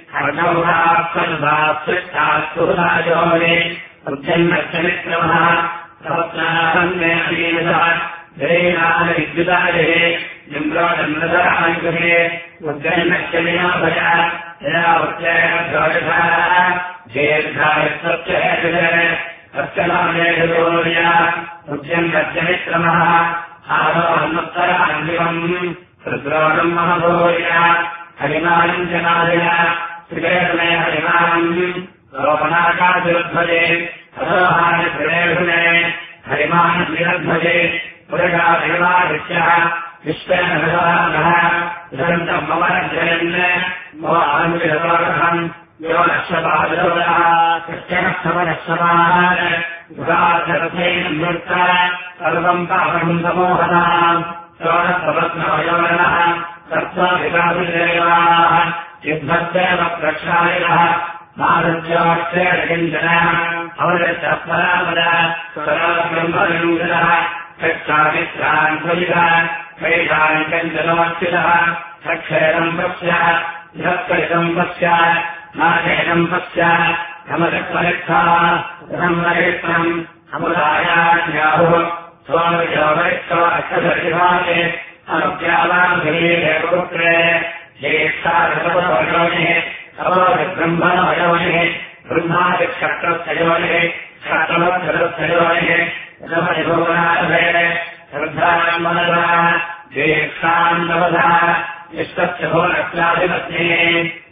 अर्णौरात्मन्वात्सृष्टास्तुराजोरे उज्जन्मश्चमित्रमः सहस्राहन्मे अमीनः जयेनान विद्युदायः निम्रोजन्मदरायुगे उज्जन्मश्चमिनाभय यदा उच्चैर्घोषः दीर्घायुस्तच्चैर्जय अर्चनामेघोर्या उज्जन्मश्चमित्रमः आरोहन्मुत्तरान्विवम् रुद्रोणम् महभूर्या हरिमानम् जनादय श्रीवेदमे हरिमानम् लोपनाकाशुद्भजे अधोहानिश्रेषुणे हरिमानश्रीरध्वजे पुरगाभिमादित्यः विश्वेन भगवानः इदन्तम् मम जयन् मो आन्विरतोरहम् यो नक्षपादरोदः कृष्णनक्षपनक्षपान् युगार्थरथेन मूर्ता सर्वम् पापम् समोहताम् शोणप्रपत्नवयोनः तत्त्वाभिकाभिदेवाः युद्धस्यैव प्रक्षायणः माधव्योक्षेणकिञ्चनः अवदत्तपरामद स्वराब्रह्मविनूतनः कक्षामित्रान्त्वजितः कैषाम् कञ्चनोच्युतः सक्षेणम् पश्य बृहत्कलितम् पश्य नाशेनम् पश्य धमदत्वरिक्थः धम्मरिक्तम् अमुदायाज्ञाहुः स्वामियोवरिक्तो अष्टधरिभागे अनुज्ञावान्भिरेपुत्रे ज्येष्ठाधिपतयोनिः अवोधिब्रह्मणवयोनिः ब्रह्मादिक्षत्रस्थयोनिः क्षत्रवत्सरस्थयोनिः रमनिभुवनाभे श्रद्धाम् मनः ज्येष्ठाम् नवधः इष्टस्य भुवनस्याधिपत्ये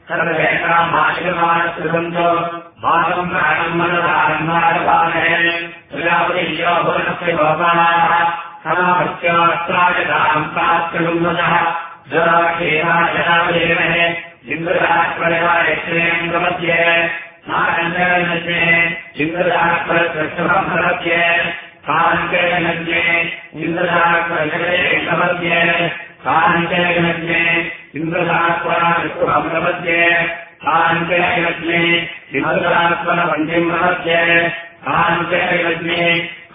सर्वेकामाशिकमानसृगन्तो मातम् प्राणम् मनदारम्भारभाणे प्रजापतियो भुवनस्य गोपाः समापत्यास्त्रायताम् प्राप्तुन्नतः जराक्षेमाशनावदेवहे इन्द्रदास्परवायश्रेयम् प्रपद्ये नारङ्गनज्ञे इन्द्रदास्परकृष्णमप्रपद्ये काङ्कनज्ञे इन्द्रदास्परजगदेशमद्ये काङ्कनज्ञे इन्द्रदास्परकृष्णमप्रपद्ये काङ्कनज्ञे इन्द्रदास्परवन्दिम् प्रपद्ये काङ्कनज्ञे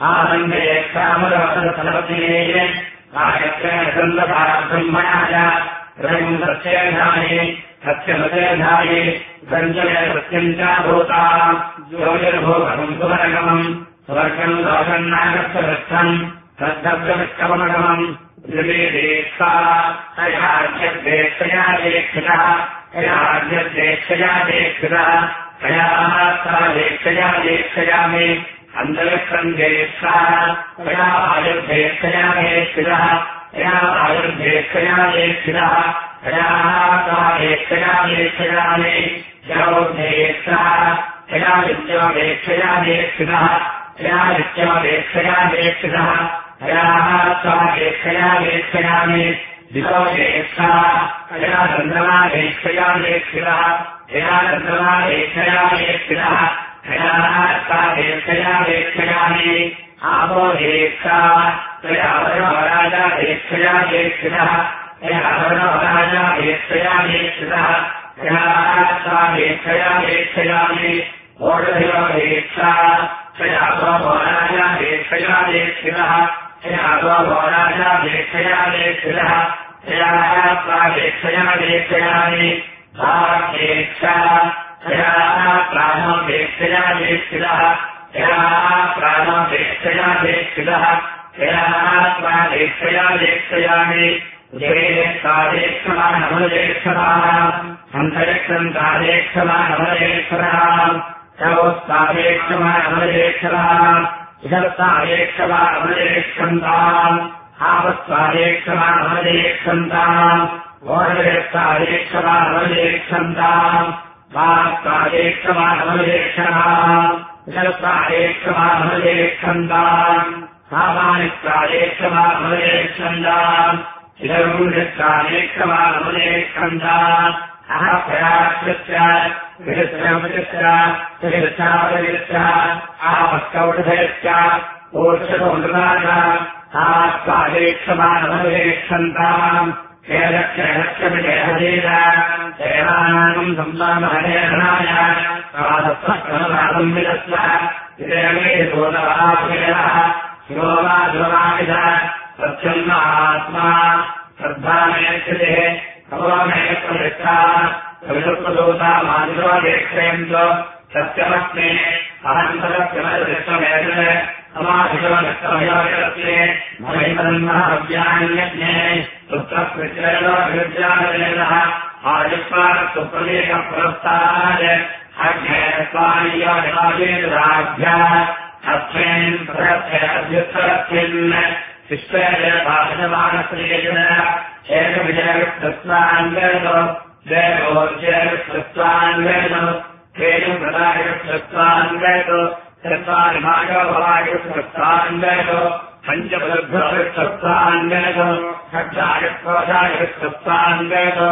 आनन्दयेक्षामरवसरसलपद्ये कायत्रयसन्दभाब्रह्मणाय रयम् सत्यधाये सत्यमतेधाये सञ्जय सत्यम् च भूता ज्योतिर्भोगम् सुवर्गमम् स्वर्गम् दोषन्नागच्छम् तद्धब्दमिष्टमगमम् द्विवेदेक्षा तयाद्यदेक्षया देक्षितः तयाद्यदेक्षया देक्षितः तयाः सा देक्षया देक्षयामि अन्तरिक्षम् देक्षा तया आयुर्देक्षया देक्षितः तया आयुर्देक्षया देक्षितः तयाः सा देक्षया देक्षयामि जयोदेक्षा तया विद्योदेक्षया देक्षितः तया विद्योदेक्षया देक्षितः तयाः सा देक्षया देक्षयामि दिशोदेक्षा तया चन्द्रमादेक्षया देक्षितः तया चन्द्रमादेक्षया देक्षितः तयाः सा देक्षया देक्षयामि आपोदेक्षा तया वरुणराजा देक्षया देक्षितः तया वरुणराजा देक्षया देक्षितः तयाः सा देक्षया देक्षयामि ओषधिदेक्षा तया गोराजा देक्षया देक्षितः तया गोराजा देक्षया देक्षितः तयाः सा देक्षया देक्षयामि भागेक्षा तयाः प्राणोदेक्षया देक्षितः तयाः प्राणोदेक्षया देक्षितः तयाः स्वादेक्षया देक्षयामि सादेक्षमानमदेक्षमाः अन्तरिक्षम् सादेक्षमानमदेक्षमाः तवस्तादेक्षमानमदेक्षमाः इदस्तादेक्षमानमदेक्षन्ताम् आवस्तादेक्षमानमदेक्षन्ताम् ओर्वेस्तादेक्षमानमदेक्षन्ताम् वाक्तादेक्षमानमदेक्षणाम् इदस्तादेक्षमानमदेक्षन्ताम् सामानिस्तादेक्षमानमदेक्षन्ताम् इदरुण्यस्तादेक्षमानमदेक्षन्ताम् अहप्रयाकृत्य विदृश्य आवस्कौषधयश्च ऊर्षतोन्द्राः आस्तादेक्षमानमदेक्षन्ताम् हेरक्षमिषहदेव देवानाम् संवामहरेणाय पादस्वक्रमसंविदस्व इदेवे सोदवाभिरः शिरोवाधुरवाविध सत्यम् आत्मा श्रद्धामयक्षितिः कवोमयप्रवृत्ता कविदुर्पदूता माधुरोदेक्षयन्तो सत्यमस्मे अहन्तरत्यमदृष्टमेव समाधिकमदृष्टमयोगरस्मे मयैमन्महव्यान्यज्ञे पुत्रकृत्ययोगविद्यानवेदः आयुष्मानसुप्रदेशपुरस्ताद अग्नेयस्वामीयोगाभ्या अस्मिन् प्रत्ययभ्युत्तरस्मिन् शिष्यभाषमानश्रीयेन एकविजयकृत्वान्वेदो देवोज्जयकृत्वान्वेदो केयुप्रदायकृत्वान्वेदो चत्वारिमायोभवायकृत्वान्वेदो पञ्चपदभ्योऽकृत्वान्वेदो षड्जायकोशायकृत्वान्वेदो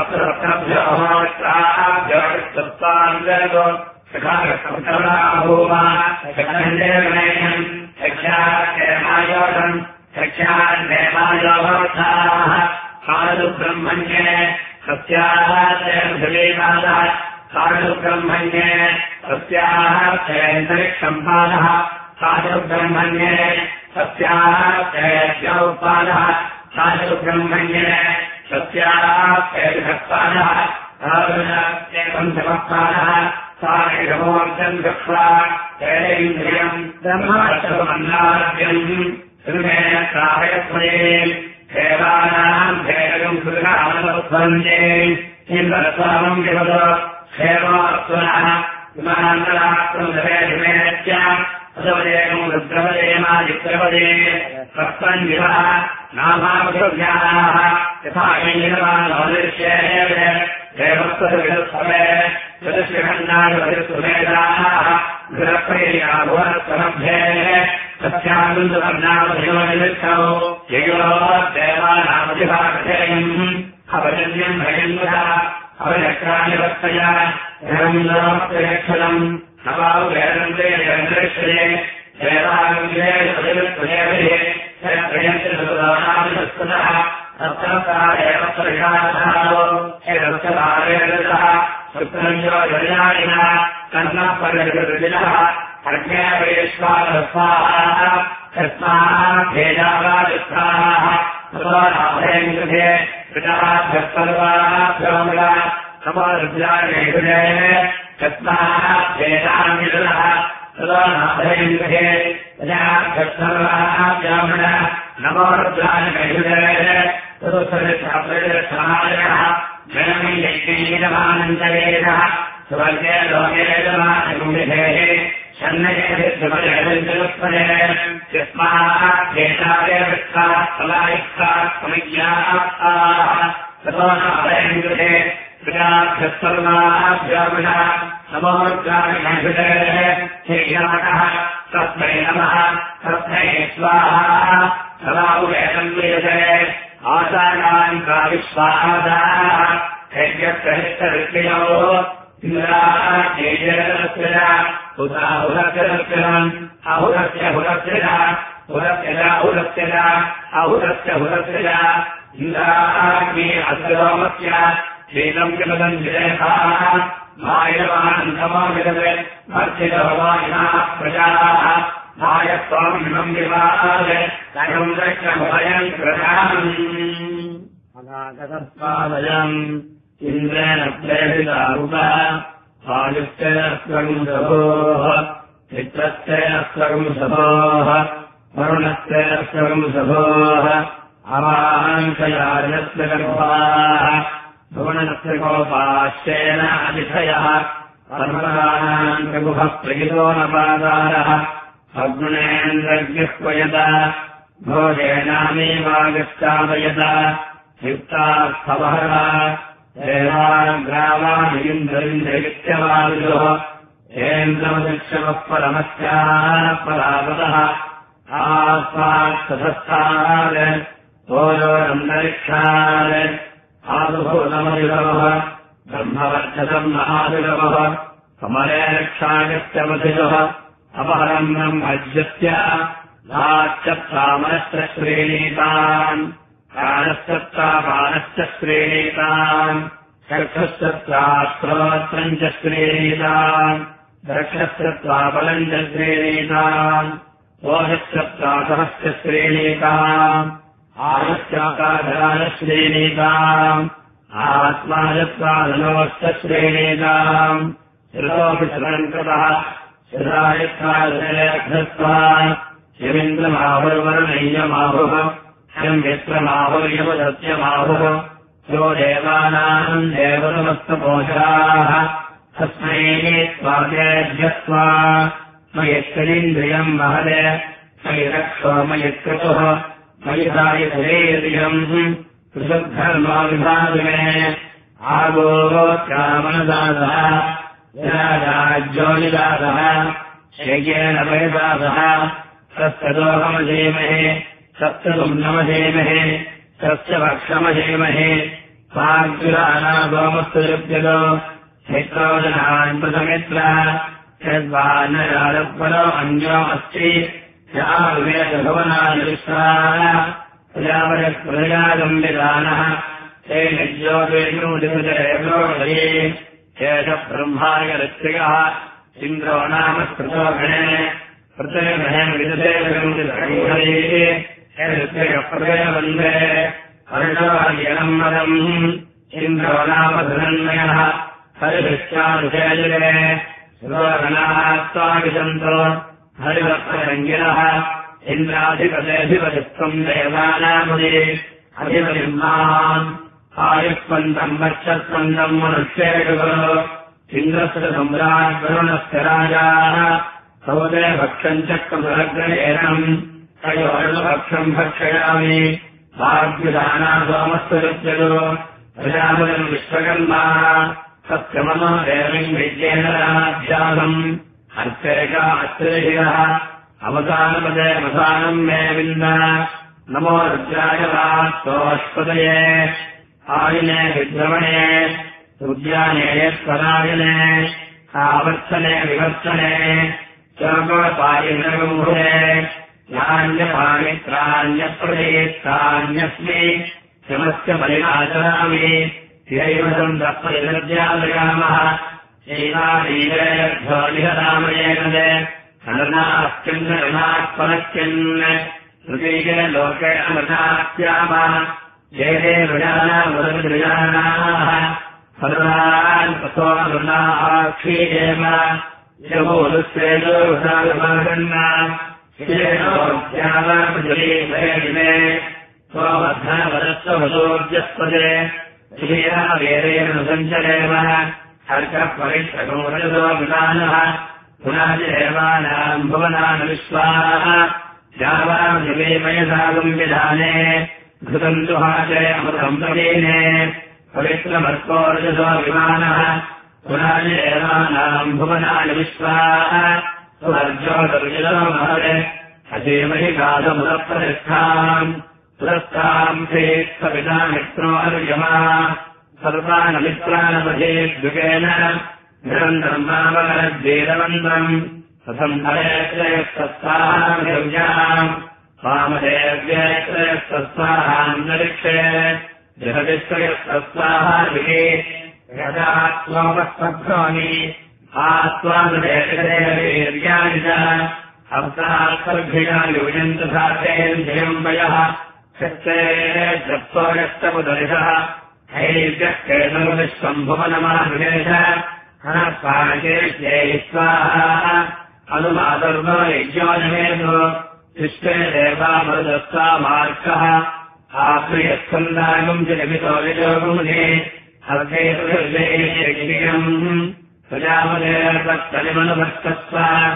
सप्तभ्योऽकृत्वान्वेदो सखाभूमा सखण्डेवनयम् सख्यान्देवायोषम् सख्यान्देवायोभवताः साधुब्रह्मण्ये सत्याः तेर्धुलीपादः साधुब्रह्मण्ये सत्याः तेऽन्तरिक्षम्पादः साधुब्रह्मण्ये सत्याः तेऽद्यौपादः साधुब्रह्मण्ये सत्याः तेर्घत्पादः साधुपञ्चमपादः सारिगमोर्जम् दृष्ट्वा तेरेन्द्रियम् ब्रह्मवत्समन्नाद्यम् श्रुमेण साहयत्वये देवानाम् भेदम् सुधामनोत्पन्ने इन्द्रस्वामम् विवद क्षेमोऽस्वनः विमानन्तरात्रम् धरेधिमेत्य अदवदेकम् रुद्रवदेमादित्रवदे सप्तञ्जिवः नामावधुर्याः यथा देवस्तवे चतुष्खण्डाः गृहप्रेयाभुवनस्तभ्ये तस्यानन्दवर्णामधिमनिमित्तौ देवानामधिभागधेयम् अवजन्यम् भयङ्गः अवचक्राणि वर्तया धनम् नवावेदन्ते चन्द्रेश्वरे देवानन्दे त्रयन्तः एव सर्षाः सुप्रञ्जोजयानिनः कर्णपर्यकृतिनः अर्घ्यवेश्वारस्वाः तस्माभ्येजावादिस्थाः कृते कृताभ्यस्पर्वाभ्योमला समारुद्राणेषुरे तस्माभ्येजामिलः तदानाभयङ्गृहे प्रजाभ्यस्पर्वाभ्योमल नमोरुद्राणेषुरे तदुत्तरच्छात्रयः जनमीयज्ञैरमानन्दवेदः स्वर्गे लोकेदमानगुण्डिधेः शन्नयेत्पदे यस्मादेशाय वृत्ताः फलायुक्ताः समज्ञाः ततो नाभयङ्गृहे प्रजाभ्यस्पर्वाभ्योमः नमोरुद्राणेषुरे श्रीयाकः तस्मै नमः तस्मै स्वाहा सदावेदम् वेदे आचारान् काविश्वादाः हैर्यप्रहितवृत्तयो इन्द्राजेयरस्य उदाहुरस्यरम् अहुरस्य हुरस्य हुरस्य अहुरस्य हुरस्य इन्द्राग्ने अस्योमस्य शीलम् किमदम् विदेहाः मायवानन्दमोविदवे अर्चितभवायिनाः प्रजाः मायस्वामिनम् विवाहाय तयम् दक्षभयम् कृताम् अनागतस्वादयम् इन्द्रेण प्रेरितारुपः आयुष्यस्वगुंसभोः चित्रस्यस्वगुंसभोः वरुणस्यस्वगुंसभोः अमांसयार्यस्य गर्भाः भुवनस्य गोपाश्चेन अतिथयः पर्वतानाम् प्रभुः प्रगितो नपादारः अग्नेन्द्रजिह्वयत भोजेनामेवागश्चादयत युक्तार्थवहरा देवाग्रावानिन्द्रिन्द्रयुक्त्यवादिषः हेन्द्रमशिक्षवः परमस्याः परापतः आस्वात्सधस्थात् ओजोरन्तरिक्षात् आदुभूतमधिगवः ब्रह्मवर्चसम् महाधिगवः कमले रक्षागत्यवधिगः अपहरम् ब्रह्मज्यस्य नाच्चप्तामनश्च श्रेणीताम् प्राणश्चप्तापानश्च श्रेणीताम् चक्षुश्चप्तास्त्रोत्रम् च श्रेणीताम् दक्षश्चप्ताबलम् च श्रेणीताम् ओषश्चप्तासहश्च श्रेणीताम् आयुश्चाकाधरानश्रेणीताम् आत्मायत्वादनोश्च श्रेणीताम् श्रुतोऽपि श्रवङ्कृतः श्रुतायत्वादनेऽघ्नत्वा यमिन्द्रमाहुर्वरुणय्यमाहुः यम् वित्रमाहुर्यमुदत्यमाहुः यो देवानाम् देवतमस्तपोषाः तस्मै स्वादेभ्यस्त्वा मयित्करीन्द्रियम् महदे मयि रक्षो मयित्कृतुः मयि सायुधेन्द्रियम् पृथग्धर्माविभागे आगोत्यामनदासः राजोनिदासः शैकेन वयदासः तस्तदोहमधीमहे सप्तगुम्नमधीमहे तस्य भक्षमधीमहे स्वाग्रानागोमस्तुरुप्यतो मित्रोजनान् प्रथमित्र यद्वानरालपरो अन्यो अस्ति यावेदभवनादिष्टाः प्रजापतिप्रजागम्बिदानः तेन ज्योतिर्नूदिमुदरेभ्योदये एष ब्रह्माय ऋत्विकः इन्द्रो नाम स्मृतो गणे पृथिवीग्रहेण विदधे ऋत्विकप्रदयवन्दे हर्षवार्यनम् मदम् इन्द्रो नाम धनन्मयः हरिदृष्ट्यानुशेजरे सुरोगणाः स्वाविशन्तो हरिवक्त्ररङ्गिनः इन्द्राधिपतेऽधिपतित्वम् देवानामुदे अधिपतिर्मान् आयुष्पन्दम् वर्षस्पन्दम् मनुष्येषु इन्द्रस्य सम्राट् वरुणस्य राजाः सौदे भक्षम् चक्रमग्रेणम् तयोर्णभक्षम् भक्षयामि वाग्विधाना सोमस्तरुत्यलो प्रजापतिम् विश्वकर्मा तस्य मम देवीम् विद्येन रामाभ्यासम् अर्चेका अश्रेयः अवसानपदे वसानम् मे विन्द नमो रुद्राय वास्तोऽश्वतये आयिने विद्रवणे उद्याने यत्परायणे आवर्तने विवर्तने चोगोपायिनगुम्भुरे नान्यपामित्रान्यप्रदेशान्यस्मि शमस्य बलिमाचरामि यैव सन्दर्पयनद्यालयामः एतादीरेभ्योऽलिहरामयेन अननाश्चिन्नरणात्परश्चिन् तृतीये लोके अननास्याम ये हे मृजानाः सर्वान् पसोनृणाक्षीयेम यमोदुस्वेदोषागमागन्ना श्रीयोग्यावापजलीभयिने स्वबद्धवदस्वभदोर्जस्पदे श्रीरावेरेण सञ्चरेम हर्कपरिष्ठगोरजो विमानः पुनादेवानाम् भुवनान् विश्वाः यावाजलेमयसागम् विधाने घृतम् दुहाचे अमृतम् प्रवीणे पवित्रमर्कोर्जसो विमानः पुनादेवानाम् भुवनान् विश्वाः सुवर्जोदर्जो महरे अजीमहि गाधमुदप्रतिष्ठाम् पुरस्ताम् श्रीत्सविता मित्रो अर्यमा सर्वानमित्रानपधेद्युगेन निरन्तरम् मामकरद्वीरवन्तम् ससम्भयत्रयस्तस्ताहाम् वामदेव्यत्रयस्तस्ताहाम् नरिक्षे जगदित्रयस्तस्ताहार्विके यदा त्वमस्मभ्रोमि आत्वानुदेशदेवीर्यानि च हंसात्पर्भिया योजन्तधातेन्द्रियम् वयः शक्ते जप्तोयस्तमुदरिषः हैव्यः केतुर्विश्वम्भुवनमाभिवेश हनःपाणकेश्ये स्वाहा अनुमादर्वो यज्ञोजमेषु शिष्टे देवामरुदस्ता मार्गः आप्रियस्कन्दागम् च जमितो विजोगुणे हर्केतुर्वेयम् प्रजापदेतलिमनुभक्तस्व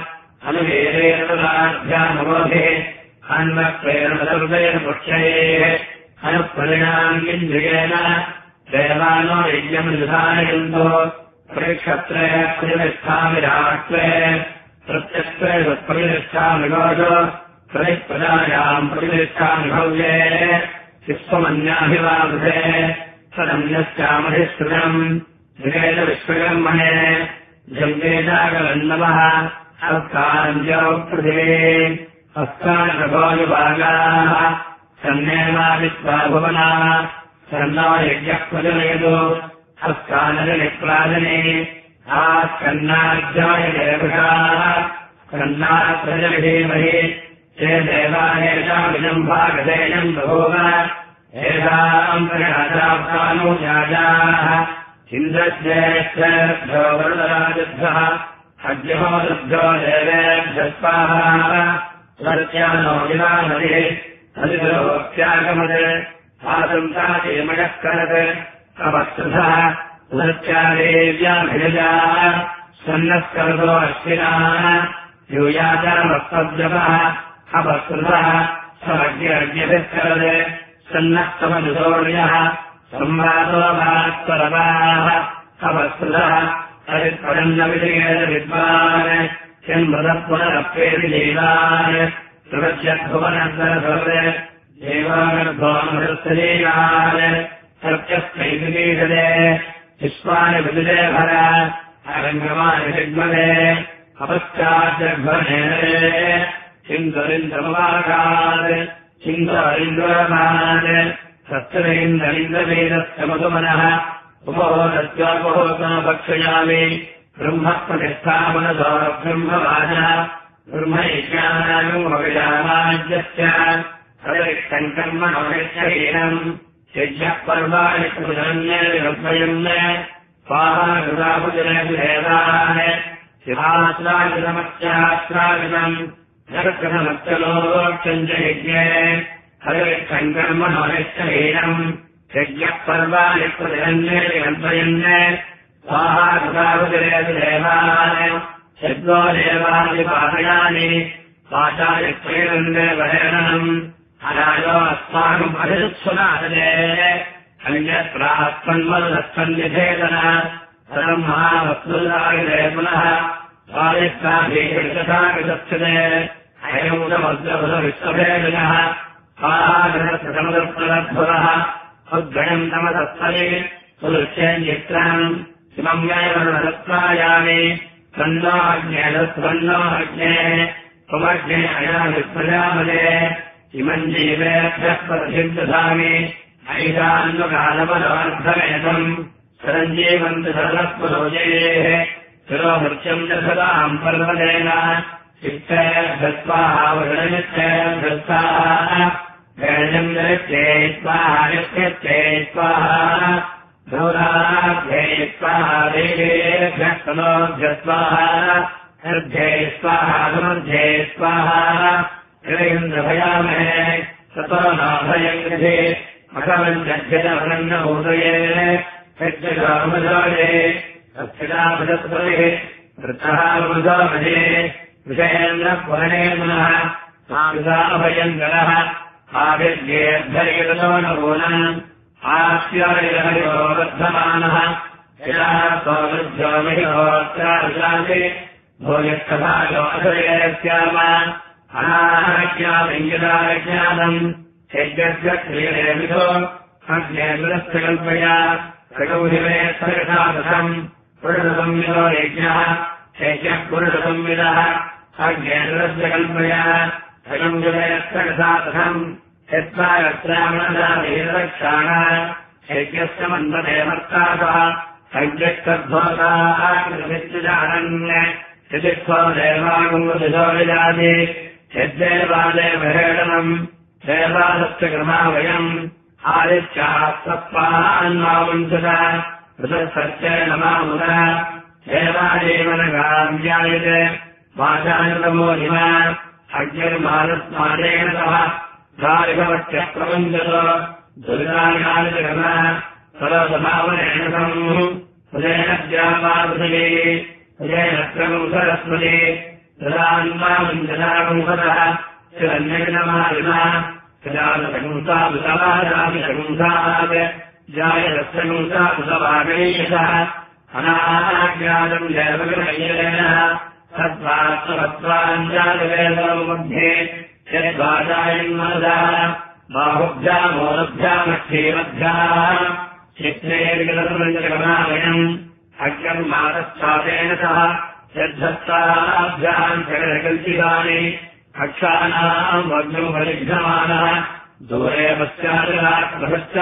अनुवीरेणभ्यामोधे अन्वप्रेरणसर्वेण पुष्यैः अनुपरिणामिन्द्रियेण देवानो यज्ञम् निधारयन्तो परिक्षत्रे प्रतिष्ठामि राष्ट्रे प्रत्यक्षे प्रतिष्ठामि गोषो प्रतिप्रजायाम् प्रतिष्ठामि भव्ये विश्वमन्याभिवादे सदन्यश्चामधिश्रुतम् जगेन विश्वकर्मणे जम्बेजागलन्नवः हस्ताञ्जौ पृथिवे हस्तानभोयुभागाः सन्नेमा विश्वाभुवना सन्नो यज्ञः प्रजनयतु हस्तानजनिप्राजने आस्कन्नाध्याय देवशाः कन्नाप्रजविधीमहि ते देवानेषामिदम् भागधेयम् बभूव एषाम् परिणाजाप्तानुजाजाः इन्द्रज्येष्ठेभ्यो वरुणराजभ्यः अद्योदभ्यो देवेभ्यः स्वाहा वर्त्यानो विलानदिः हरिभोक्त्यागमत् आसंसादेमयः करत् अवस्तुतः वर्त्यादेव्याभिरजाः सन्नस्करतो अश्विनाः यूयाजामस्तद्यपः अवस्तुतः समग्यभिः करत् सन्नस्तमनुसौर्यः संवादो वात्परवाः अवस्तुतः हरित्पदन्नविजयेन विद्वान् यन्मृतपुनरप्येति देवान् प्रवज्यद्भुवनन्तरसर्वे देवानर्भोमृतलीलान् सत्यस्थैतिकीषदे विश्वानि विदुले भर अरङ्गमानि विग्मदे अपश्चाद्यघ्वनेरे चिन्दरिन्द्रमवागात् चिन्दरिन्द्रमान् सत्यरेन्द्रलिङ्गवेदस्य मधुमनः उपहोदत्योपहोतो भक्षयामि ब्रह्म प्रतिष्ठामनसो ब्रह्मवाचः ब्रह्मैज्ञानायुमविरामाज्यस्य हरिष्टङ्कर्मणोहिष्यहीनम् यज्ञः पर्वाणि कृतन्येन स्वाहा कृतापुजनेदेवान् शिवाश्रावितमस्याश्रावितम् नरकृतमत्यलोक्षम् च यज्ञे हरिष्टङ्कर्मणोहिष्यहीनम् यज्ञः पर्वाणि कृतन्येन स्वाहा कृतापुजनेदेवान् यज्ञो देवानि पाठयानि पाठाय क्रीडन् देवहेरणम् अनायो अस्माकम् अभिरुत्सुनादने अन्यत्रात्मन्मरुदत्सन्निधेदन सर्वम् महावस्तुदायिने पुनः स्वादिष्टाभिषताविदत्सने अयमुदमद्रभुतविश्वभेदनः आहारसमदर्पणद्भुरः उद्गणम् तमसत्तरे सुदृश्येन्द्रित्राम् इमम् वैवरुणदत्तायामि सन्नोऽग्ने त्वमग्ने अयाविप्रजामले इमम् जीवेभ्यः प्रतिदधामि ऐशान्वकालमनवर्थमेतम् चिरञ्जीवन्तु सर्वस्वरोजेः शिरोभृत्यम् च सदाम् पर्वतेन चित्तेभ्यस्वाहा वृणमित्तेभ्यस्वाहा गणजम् नृत्ये स्वाहा नित्यत्ये स्वाहा धूराभ्ये स्वाहा देवेभ्यः तनोभ्यस्वाहा अर्ध्ये स्वाहा धनुर्ध्ये स्वाहा हृदयन्द्रभयामहे ततो नाभयम् गृहे मखवञ्जभ्यदवनन्नभूतये यज्ञगामजाये तत्सिदाभजत्परे वृत्तः वृदामहे विषयेन्द्रपुरणे पुनः साभयङ्करः आविर्येभ्यैरतो नभूनम् आस्यायहयो वर्धमानः यदा सौवृद्ध्यो महिहोत्राविशासि भोजस्तभायो अधये स्याम अनाज्ञातम् यज्ञस्य क्रियते विधो अग्नेन्द्रस्य कल्पया प्रगौहिमे सर्वसाधकम् पुरुषसंविदो यज्ञः यज्ञः पुरुषसंविदः अग्नेन्द्रस्य कल्पया प्रगौहिमे सर्वसाधकम् यत्त्वा यत्रामणदाभिरक्षाण यज्ञस्य मन्वने वर्तासः यज्ञस्तद्भोतान्य यदित्वा देवागुंवदिशो विजाति यद्देवादेवहेडनम् देवादस्य क्रमा वयम् आदित्यास्तत्पान्मावञ्चत ऋतसत्येन मामुद देवादेवनगाम्यायते वाचानुतमोहिमा अग्निर्मानस्मादेन सह धारिभवत्यः प्रपञ्चतो दुर्गायानितक्रम सर्वसभावनेन हृदयेन ज्यापापृथिवी हृदयेन क्रमम् सरस्वती तदान्मामञ्जनागुंसतः चिरन्यग्नमालिमा चिरालसगुंसादुतवादामिषगुंसात् जायरस्यगुंसादुतवागणीयसः अनाज्ञातम् जयवग्रहयेन तद्वात्मवत्त्वाञ्जातवेदौ मध्ये यद्वाचायन्मनदा बाहुभ्यामोदभ्यामक्षीरभ्याः चित्रेर्गतमञ्जगमालयम् अग्निर्मातस्वादेन सह यद्धत्ताभ्याम् जगदकल्पितानि अक्षाणाम् वग्नोपरिघ्नमानः दूरे पश्चादरात्मभश्च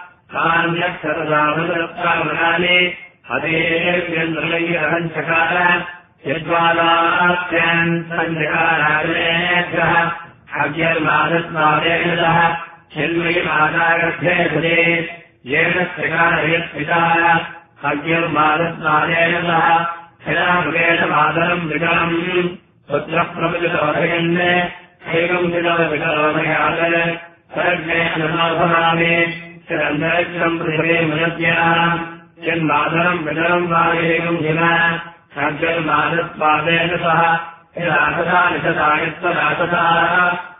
कान्यक्षरदामदत्तावनानि अदेव्यन्द्रलैरहञ्चकार यद्वादास्यान् सञ्जकाराग्नेभ्यः अग्निर्मातस्वादेन सह चिन्मयिमादागर्भे भुजे येन स्त्रिकारयत्पिता अग्निर्मातस्वादेन सह हिरामृगेशमादरम् विकलम् पुत्रप्रभुजतोधयन् एकम् विकलविकलोमयाद सर्गे अनुमाभरामि चिरन्तरिक्षम् पृथिवे मुनद्याम् यन्मादरम् विकलम् वा एकम् हिम अग्निर्मातस्वादेन सह हिरासदा निशतायत्वरासदाः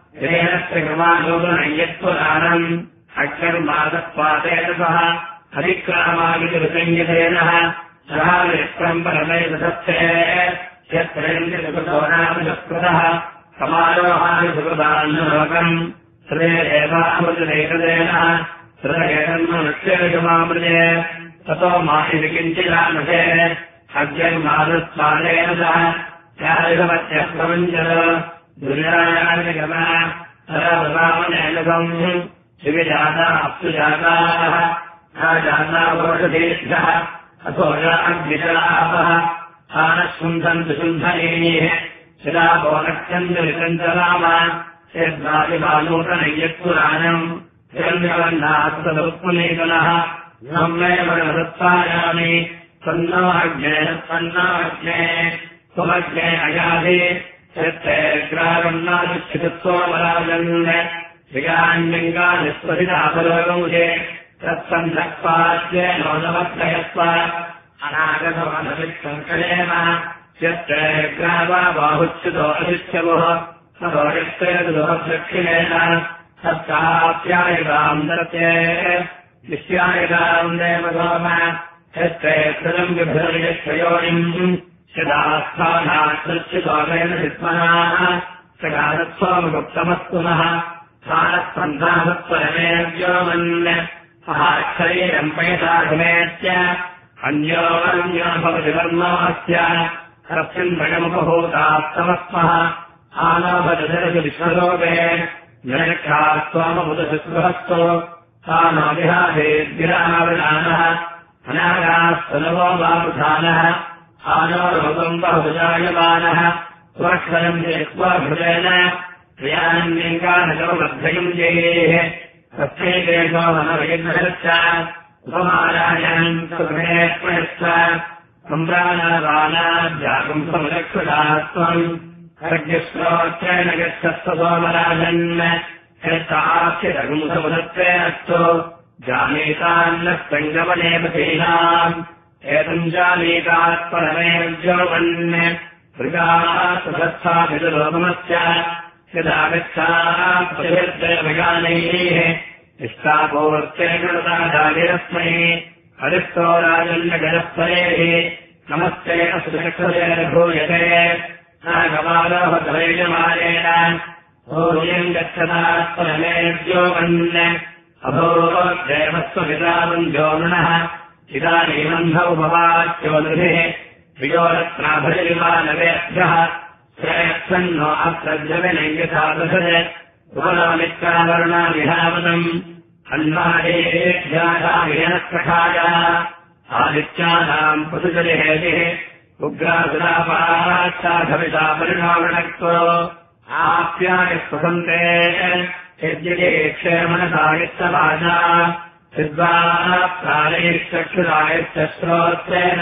हेनस्त्रिक्रमालोकनय्यत्वदानम् अग्निर्मातस्वादेन सह हरिक्रामादिसंयतेन सः निष्क्रम् परमैतथे यत्रेन्द्रसुकृतो नाम सुकृतः समारोहादिसुकृतान्नलोकम् श्रेदेवामृतैकदेन श्रेयन्मनुष्येषुमामृजे ततो माहिति किञ्चिदामसे अग्निर्मातस्वादेन सह चारिभवत्यः प्रपञ्चत दुर्यायानिगम सरवरामनेनकम् शिविजाता अप्सुजाताः जाता वोषधीभ्यः अथो अग्निजलापः स्थानशुन्धन्तु शुन्धनीः शिलापोनक्षन्तु विकञ्चराम यद्वादिबालूतनय्यत्पुराणम् हिरण्यवर्णास्तदुत्पुनीतनः सम्मेवदत्तायामि सन्नो अग्ने त्वमग्ने अयाधि यत्तेग्रावन्नादिच्छितत्वमराजन् विगान्यङ्गानिस्पतितापलोकमुखे तत्सन्धक्पाद्येनोदवत्रयस्व अनागतमनवित्सङ्कलेन यत्तेग्रावा बाहुच्युतो अशिष्यवः सरोयत्तेदुदक्षिणेन सत्काप्यायताम् दर्ते निश्यायताम् देवसोम यत्ते कृतम् विभृर्यक्षयोनिम् यदास्थानात्तृच्छितोमेन विद्मनाः सगादत्सोमगुप्तमस्तुनः स्थानस्पन्धासत्परमेव्योमन् महाक्षरीरम् पयसाघमेत्य अन्यो भवति वर्णोऽस्य रक्षन्भयमुपभूतास्तमस्मः आनोभजरसु विश्वलोके निरक्षास्त्वामबुधशुश्रुहस्तो तानोविहादेद्गिरावृणानः अनागास्तनवो वावधानः आनोरोगम् बहुजायमानः स्वक्षरम् चेत्त्वाभृतेन क्रियान्यङ्गानकमध्ययम् जयेः तस्यैकेशो मनवयज्ञश्च उपमारायणम् सुगणेष्मयश्च सम्प्राणावानाद्यागम् समुलक्षुषात्वम् अर्घ्यश्रोत्रेण गच्छस्वसोमराजन् यत्ताख्यरगुम् समुदत्ते अस्तु जानीतान्नस्तङ्गमनेपतीनाम् एतम् जानीतात् परमेर्जोमन् मृगात्मस्थापितलोकमस्य यदागच्छात् प्रतिभिर्देवगानैः इष्टापूर्तेर्गणताजागिरस्मै हरिस्तो राजन्यगरस्परेः नमस्ते असुचक्षुरेर्भूयते नागमालोहतवैजमानेन भूयम् गच्छतात् परमेर्जोमन् अभूदेवस्वपितावञ्जोमनः इदानीमन्धौ भवाच्योदृभिः वियोरत्राभजलिमानवेभ्यः श्रेयस्सन्नो अप्रद्रविनैयथादृशत् उपनामित्रावरुणाविहावतम् अन्वादेभ्याधाविनःप्रखाय आदित्यानाम् पशुजलिहेतिः उग्रासुरापाच्छाधविता परिणामणक्तो आप्यायस्वसन्ते यद्यक्षेमणसायश्चवाचा सिद्धाप्राणैश्चक्षुरायश्च श्रोत्रेण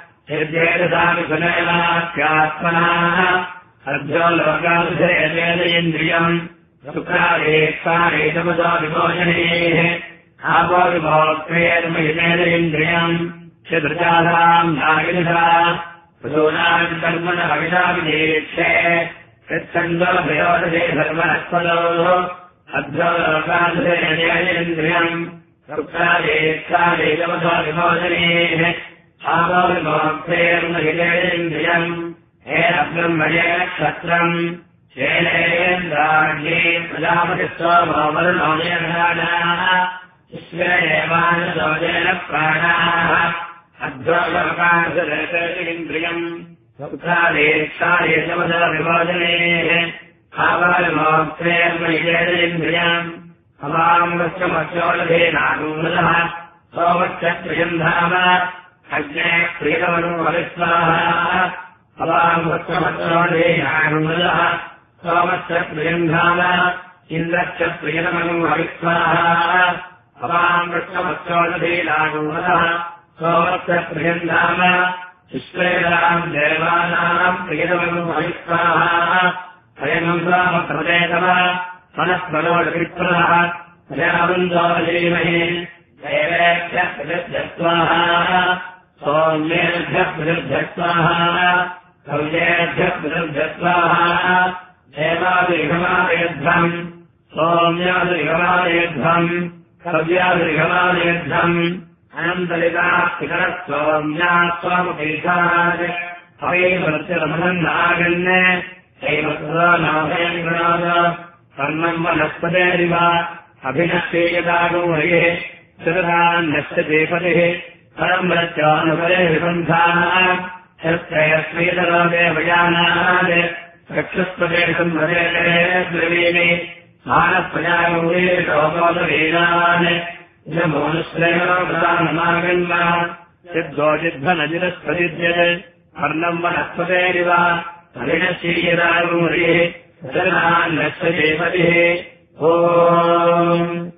यद्येतदानुगुणैवाप्यात्मनाः अर्भ्यो लोकानुधेन्द्रियम् शुक्रादेक्षारेतमदा विभोजनेः आपो विभोक्तेर्महिमेन्द्रियम् चतुर्जाधाम् नागिनिधा पशूनाम् कर्मण हविषाभिदेक्षे यच्छन्दोभयोदे धर्मनस्पदोः अभ्यो लोकानुधेन्द्रियम् शुक्रादेक्षारेतमदा विभोजनेः आपो विभोक्तेर्महिमेन्द्रियम् हेन ब्रह्मणे क्षत्रम् शेनेन्द्राण्ये प्रजापतिस्वमरुणोदयघानाः विश्वेदेवानसोजेन प्राणाः अध्वलोकानुसरेन्द्रियम् शुक्रादेक्षारेतमदविभोजनेः आवाविभोक्तेर्महिमेन्द्रियम् अवाङ्गश्चमचोलधेनानुमृतः सोमश्चप्रियम् धाम अग्ने प्रियतमनुमविस्वाहा अवाङ्गश्चमचोलधेनानुमृतः सोमश्च प्रियम् धाम इन्द्रश्च प्रियतमनुमविस्वाहा अवाङ्गश्चमचोलधेनानुमृतः सोमश्च प्रियम् धाम विश्वेदाम् देवानाम् प्रियतमनुमविस्वाहा अयम् स्वामप्रदेतव मनस्मरोडविप्रः प्रजावन्दोजीमहे देवेभ्यः प्रतिर्धत्वाहा सौम्येभ्यः प्रतिर्धत्वाहा कव्येभ्यः प्रतिर्धत्वाहा देवादिगमादेध्वम् सौम्यादिगमादेध्वम् कव्यादिगमादेध्वम् अनन्तलितास्तिकरस्सौम्या स्वामपीठात् हवैवृत्यरमनन्नागन् ैवनाभयङ्गणाद कर्मम् वनस्पतेरिव अभिनश्येयदागो हरिः चतुरान्नश्यते पतिः परम् व्रत्यानुपरे विबन्धाः यस्त्रयस्वेदलोदेवयानात् चक्षुस्पदेशम् वदेते द्रवीमि मानप्रजागौरे शोकोदवीरान् इदमोनुश्रेयोगदानमागन्व सिद्धोजिध्वनजिरस्पदिद्यते कर्णम् वनस्पतेरिव अभिनश्येयदागो हरिः चतुरान्नश्यते पतिः ॐ